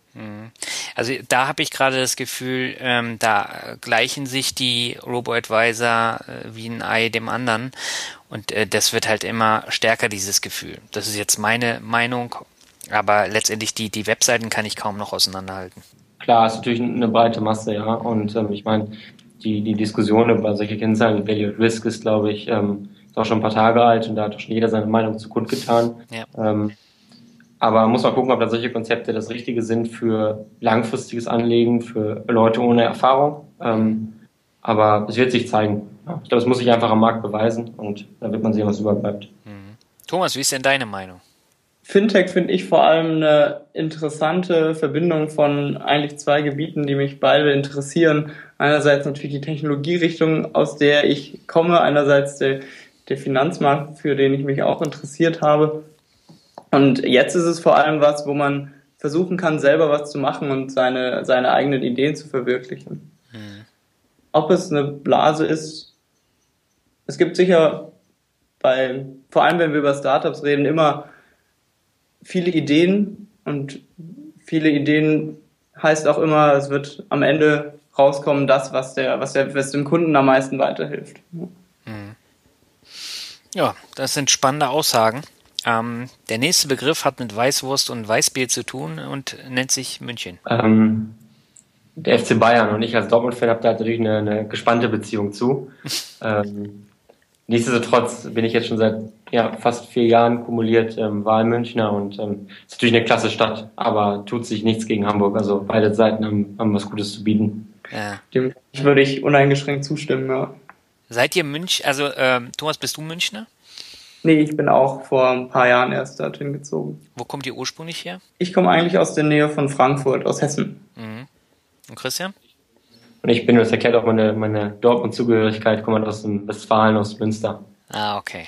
Also da habe ich gerade das Gefühl, ähm, da gleichen sich die Robo-Advisor äh, wie ein Ei dem anderen und äh, das wird halt immer stärker, dieses Gefühl. Das ist jetzt meine Meinung. aber letztendlich die, die Webseiten kann ich kaum noch auseinanderhalten. Klar, ist natürlich eine breite Masse, ja. Und ähm, ich meine, die, die Diskussion über solche Kennzahlen wie Value at Risk ist, glaube ich, ähm, ist auch schon ein paar Tage alt und da hat auch schon jeder seine Meinung zu kundgetan. Ja. Ähm, aber man muss mal gucken, ob da solche Konzepte das Richtige sind für langfristiges Anlegen, für Leute ohne Erfahrung. Ähm, aber es wird sich zeigen. Ja. Ich glaube, es muss sich einfach am Markt beweisen und da wird man sehen, was überbleibt. Mhm. Thomas, wie ist denn deine Meinung? Fintech finde ich vor allem eine interessante Verbindung von eigentlich zwei Gebieten, die mich beide interessieren. Einerseits natürlich die Technologierichtung, aus der ich komme, einerseits der, der Finanzmarkt, für den ich mich auch interessiert habe. Und jetzt ist es vor allem was, wo man versuchen kann, selber was zu machen und seine, seine eigenen Ideen zu verwirklichen. Mhm. Ob es eine Blase ist, es gibt sicher bei, vor allem wenn wir über Startups reden, immer viele Ideen und viele Ideen heißt auch immer, es wird am Ende rauskommen, das, was der, was der, was dem Kunden am meisten weiterhilft. Ja, das sind spannende Aussagen. Ähm, der nächste Begriff hat mit Weißwurst und Weißbier zu tun und nennt sich München. Ähm, der F C Bayern und ich als Dortmund-Fan habe da natürlich eine, eine gespannte Beziehung zu. ähm, Nichtsdestotrotz bin ich jetzt schon seit ja, fast vier Jahren kumuliert ähm, Wahlmünchner und ähm, ist natürlich eine klasse Stadt, aber tut sich nichts gegen Hamburg. Also beide Seiten haben, haben was Gutes zu bieten. Ja. Dem würde ich uneingeschränkt zustimmen, ja. Seid ihr Münch, also ähm, Thomas, bist du Münchner? Nee, ich bin auch vor ein paar Jahren erst dorthin gezogen. Wo kommt ihr ursprünglich her? Ich komme eigentlich aus der Nähe von Frankfurt, aus Hessen. Mhm. Und Christian? Und ich bin, das erklärt auch meine, meine Dortmund-Zugehörigkeit, komme aus dem Westfalen, aus Münster. Ah, okay.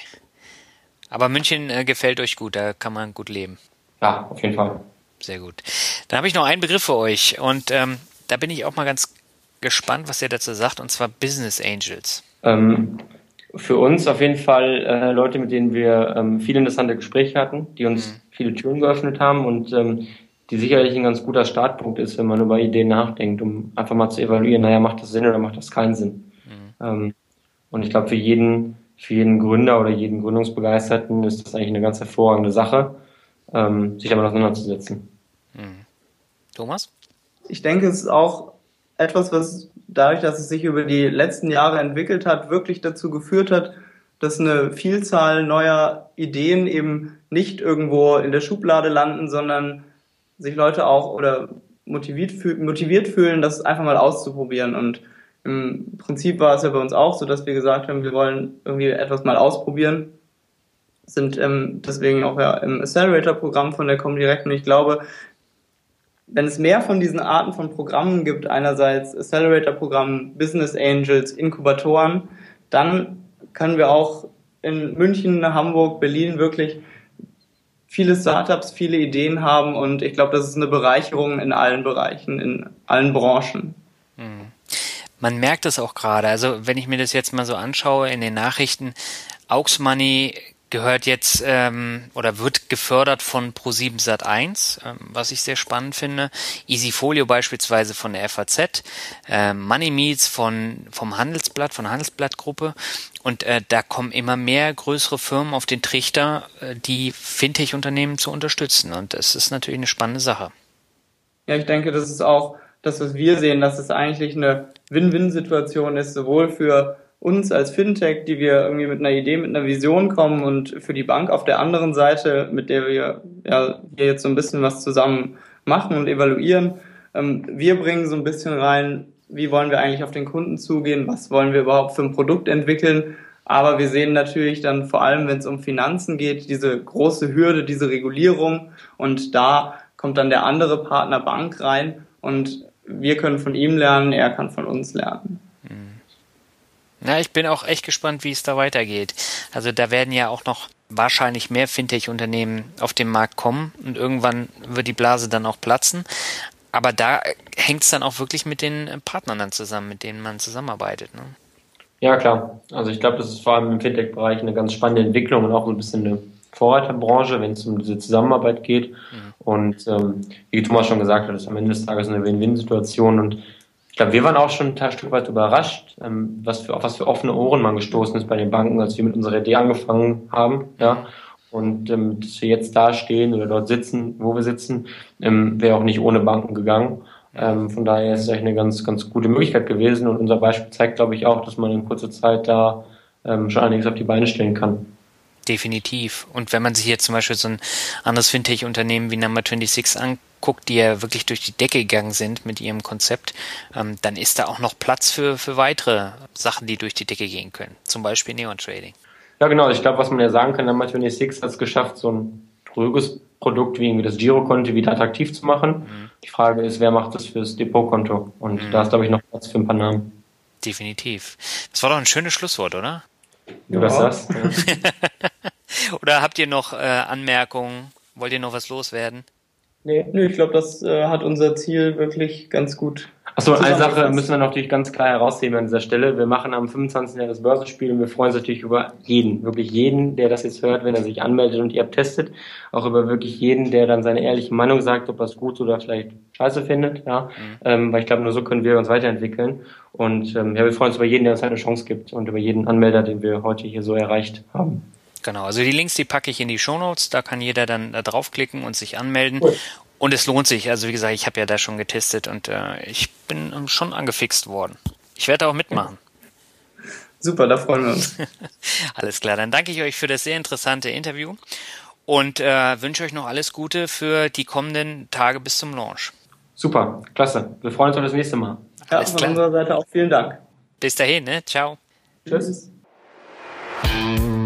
Aber München äh, gefällt euch gut, da kann man gut leben. Ja, auf jeden Fall. Sehr gut. Dann habe ich noch einen Begriff für euch und ähm, da bin ich auch mal ganz gespannt, was ihr dazu sagt, und zwar Business Angels. Ähm, für uns auf jeden Fall äh, Leute, mit denen wir ähm, viele interessante Gespräche hatten, die uns mhm. viele Türen geöffnet haben und ähm, die sicherlich ein ganz guter Startpunkt ist, wenn man über Ideen nachdenkt, um einfach mal zu evaluieren, naja, macht das Sinn oder macht das keinen Sinn. Mhm. Ähm, und ich glaube, für jeden, für jeden Gründer oder jeden Gründungsbegeisterten ist das eigentlich eine ganz hervorragende Sache, ähm, sich damit auseinanderzusetzen. Mhm. Thomas? Ich denke, es ist auch etwas, was dadurch, dass es sich über die letzten Jahre entwickelt hat, wirklich dazu geführt hat, dass eine Vielzahl neuer Ideen eben nicht irgendwo in der Schublade landen, sondern sich Leute auch oder motiviert, motiviert fühlen, das einfach mal auszuprobieren. Und im Prinzip war es ja bei uns auch so, dass wir gesagt haben, wir wollen irgendwie etwas mal ausprobieren, sind ähm, deswegen auch ja im Accelerator-Programm von der Comdirect. Und ich glaube, wenn es mehr von diesen Arten von Programmen gibt, einerseits Accelerator-Programm, Business Angels, Inkubatoren, dann können wir auch in München, Hamburg, Berlin wirklich viele Startups, viele Ideen haben und ich glaube, das ist eine Bereicherung in allen Bereichen, in allen Branchen. Man merkt es auch gerade, also wenn ich mir das jetzt mal so anschaue in den Nachrichten, Aux Money gehört jetzt ähm, oder wird gefördert von ProSieben Sat eins, ähm, was ich sehr spannend finde. Easyfolio beispielsweise von der F A Z, äh, Money Meets von vom Handelsblatt, von der Handelsblattgruppe. Und äh, da kommen immer mehr größere Firmen auf den Trichter, äh, die Fintech-Unternehmen zu unterstützen. Und das ist natürlich eine spannende Sache. Ja, ich denke, das ist auch das, was wir sehen, dass es eigentlich eine Win-Win-Situation ist, sowohl für uns als Fintech, die wir irgendwie mit einer Idee, mit einer Vision kommen und für die Bank auf der anderen Seite, mit der wir ja hier jetzt so ein bisschen was zusammen machen und evaluieren. Ähm, wir bringen so ein bisschen rein, wie wollen wir eigentlich auf den Kunden zugehen, was wollen wir überhaupt für ein Produkt entwickeln. Aber wir sehen natürlich dann vor allem, wenn es um Finanzen geht, diese große Hürde, diese Regulierung und da kommt dann der andere Partner Bank rein und wir können von ihm lernen, er kann von uns lernen. Na, ich bin auch echt gespannt, wie es da weitergeht. Also da werden ja auch noch wahrscheinlich mehr Fintech-Unternehmen auf den Markt kommen und irgendwann wird die Blase dann auch platzen. Aber da hängt es dann auch wirklich mit den Partnern dann zusammen, mit denen man zusammenarbeitet, ne? Ja, klar. Also ich glaube, das ist vor allem im Fintech-Bereich eine ganz spannende Entwicklung und auch so ein bisschen eine Vorreiterbranche, wenn es um diese Zusammenarbeit geht. Mhm. Und ähm, wie Thomas schon gesagt hat, ist am Ende des Tages eine Win-Win-Situation und ich glaube, wir waren auch schon ein Stück weit überrascht, ähm, was für, auf was für offene Ohren man gestoßen ist bei den Banken, als wir mit unserer Idee angefangen haben. Ja. Und ähm, dass wir jetzt da stehen oder dort sitzen, wo wir sitzen, ähm, wäre auch nicht ohne Banken gegangen. Ähm, von daher ist es eigentlich eine ganz, ganz gute Möglichkeit gewesen. Und unser Beispiel zeigt, glaube ich, auch, dass man in kurzer Zeit da ähm, schon einiges auf die Beine stellen kann. Definitiv. Und wenn man sich jetzt zum Beispiel so ein anderes Fintech-Unternehmen wie Number sechsundzwanzig anguckt, die ja wirklich durch die Decke gegangen sind mit ihrem Konzept, ähm, dann ist da auch noch Platz für, für weitere Sachen, die durch die Decke gehen können. Zum Beispiel Neon Trading. Ja, genau. Ich glaube, was man ja sagen kann, Number sechsundzwanzig hat es geschafft, so ein tröges Produkt wie irgendwie das Girokonto wieder attraktiv zu machen. Mhm. Die Frage ist, wer macht das fürs Depotkonto? Und mhm. da ist, glaube ich, noch Platz für ein paar Namen. Definitiv. Das war doch ein schönes Schlusswort, oder? Du ja. sagst. Ja. Oder habt ihr noch äh, Anmerkungen? Wollt ihr noch was loswerden? Nee, nee ich glaube, das äh, hat unser Ziel wirklich ganz gut. Achso, eine Sache müssen wir natürlich ganz klar herausheben an dieser Stelle. Wir machen am fünfundzwanzigsten das Börsenspiel und wir freuen uns natürlich über jeden, wirklich jeden, der das jetzt hört, wenn er sich anmeldet und die App testet. Auch über wirklich jeden, der dann seine ehrliche Meinung sagt, ob er es gut oder vielleicht scheiße findet. Ja, mhm. ähm, weil ich glaube, nur so können wir uns weiterentwickeln. Und ähm, ja, wir freuen uns über jeden, der uns halt eine Chance gibt und über jeden Anmelder, den wir heute hier so erreicht haben. Genau, also die Links, die packe ich in die Shownotes, da kann jeder dann da draufklicken und sich anmelden. Cool. Und es lohnt sich, also wie gesagt, ich habe ja da schon getestet und äh, ich bin ähm, schon angefixt worden. Ich werde auch mitmachen. Super, da freuen wir uns. Alles klar, dann danke ich euch für das sehr interessante Interview und äh, wünsche euch noch alles Gute für die kommenden Tage bis zum Launch. Super, klasse. Wir freuen uns auf das nächste Mal. Ja, von unserer Seite auch vielen Dank. Bis dahin, ne? Ciao. Tschüss.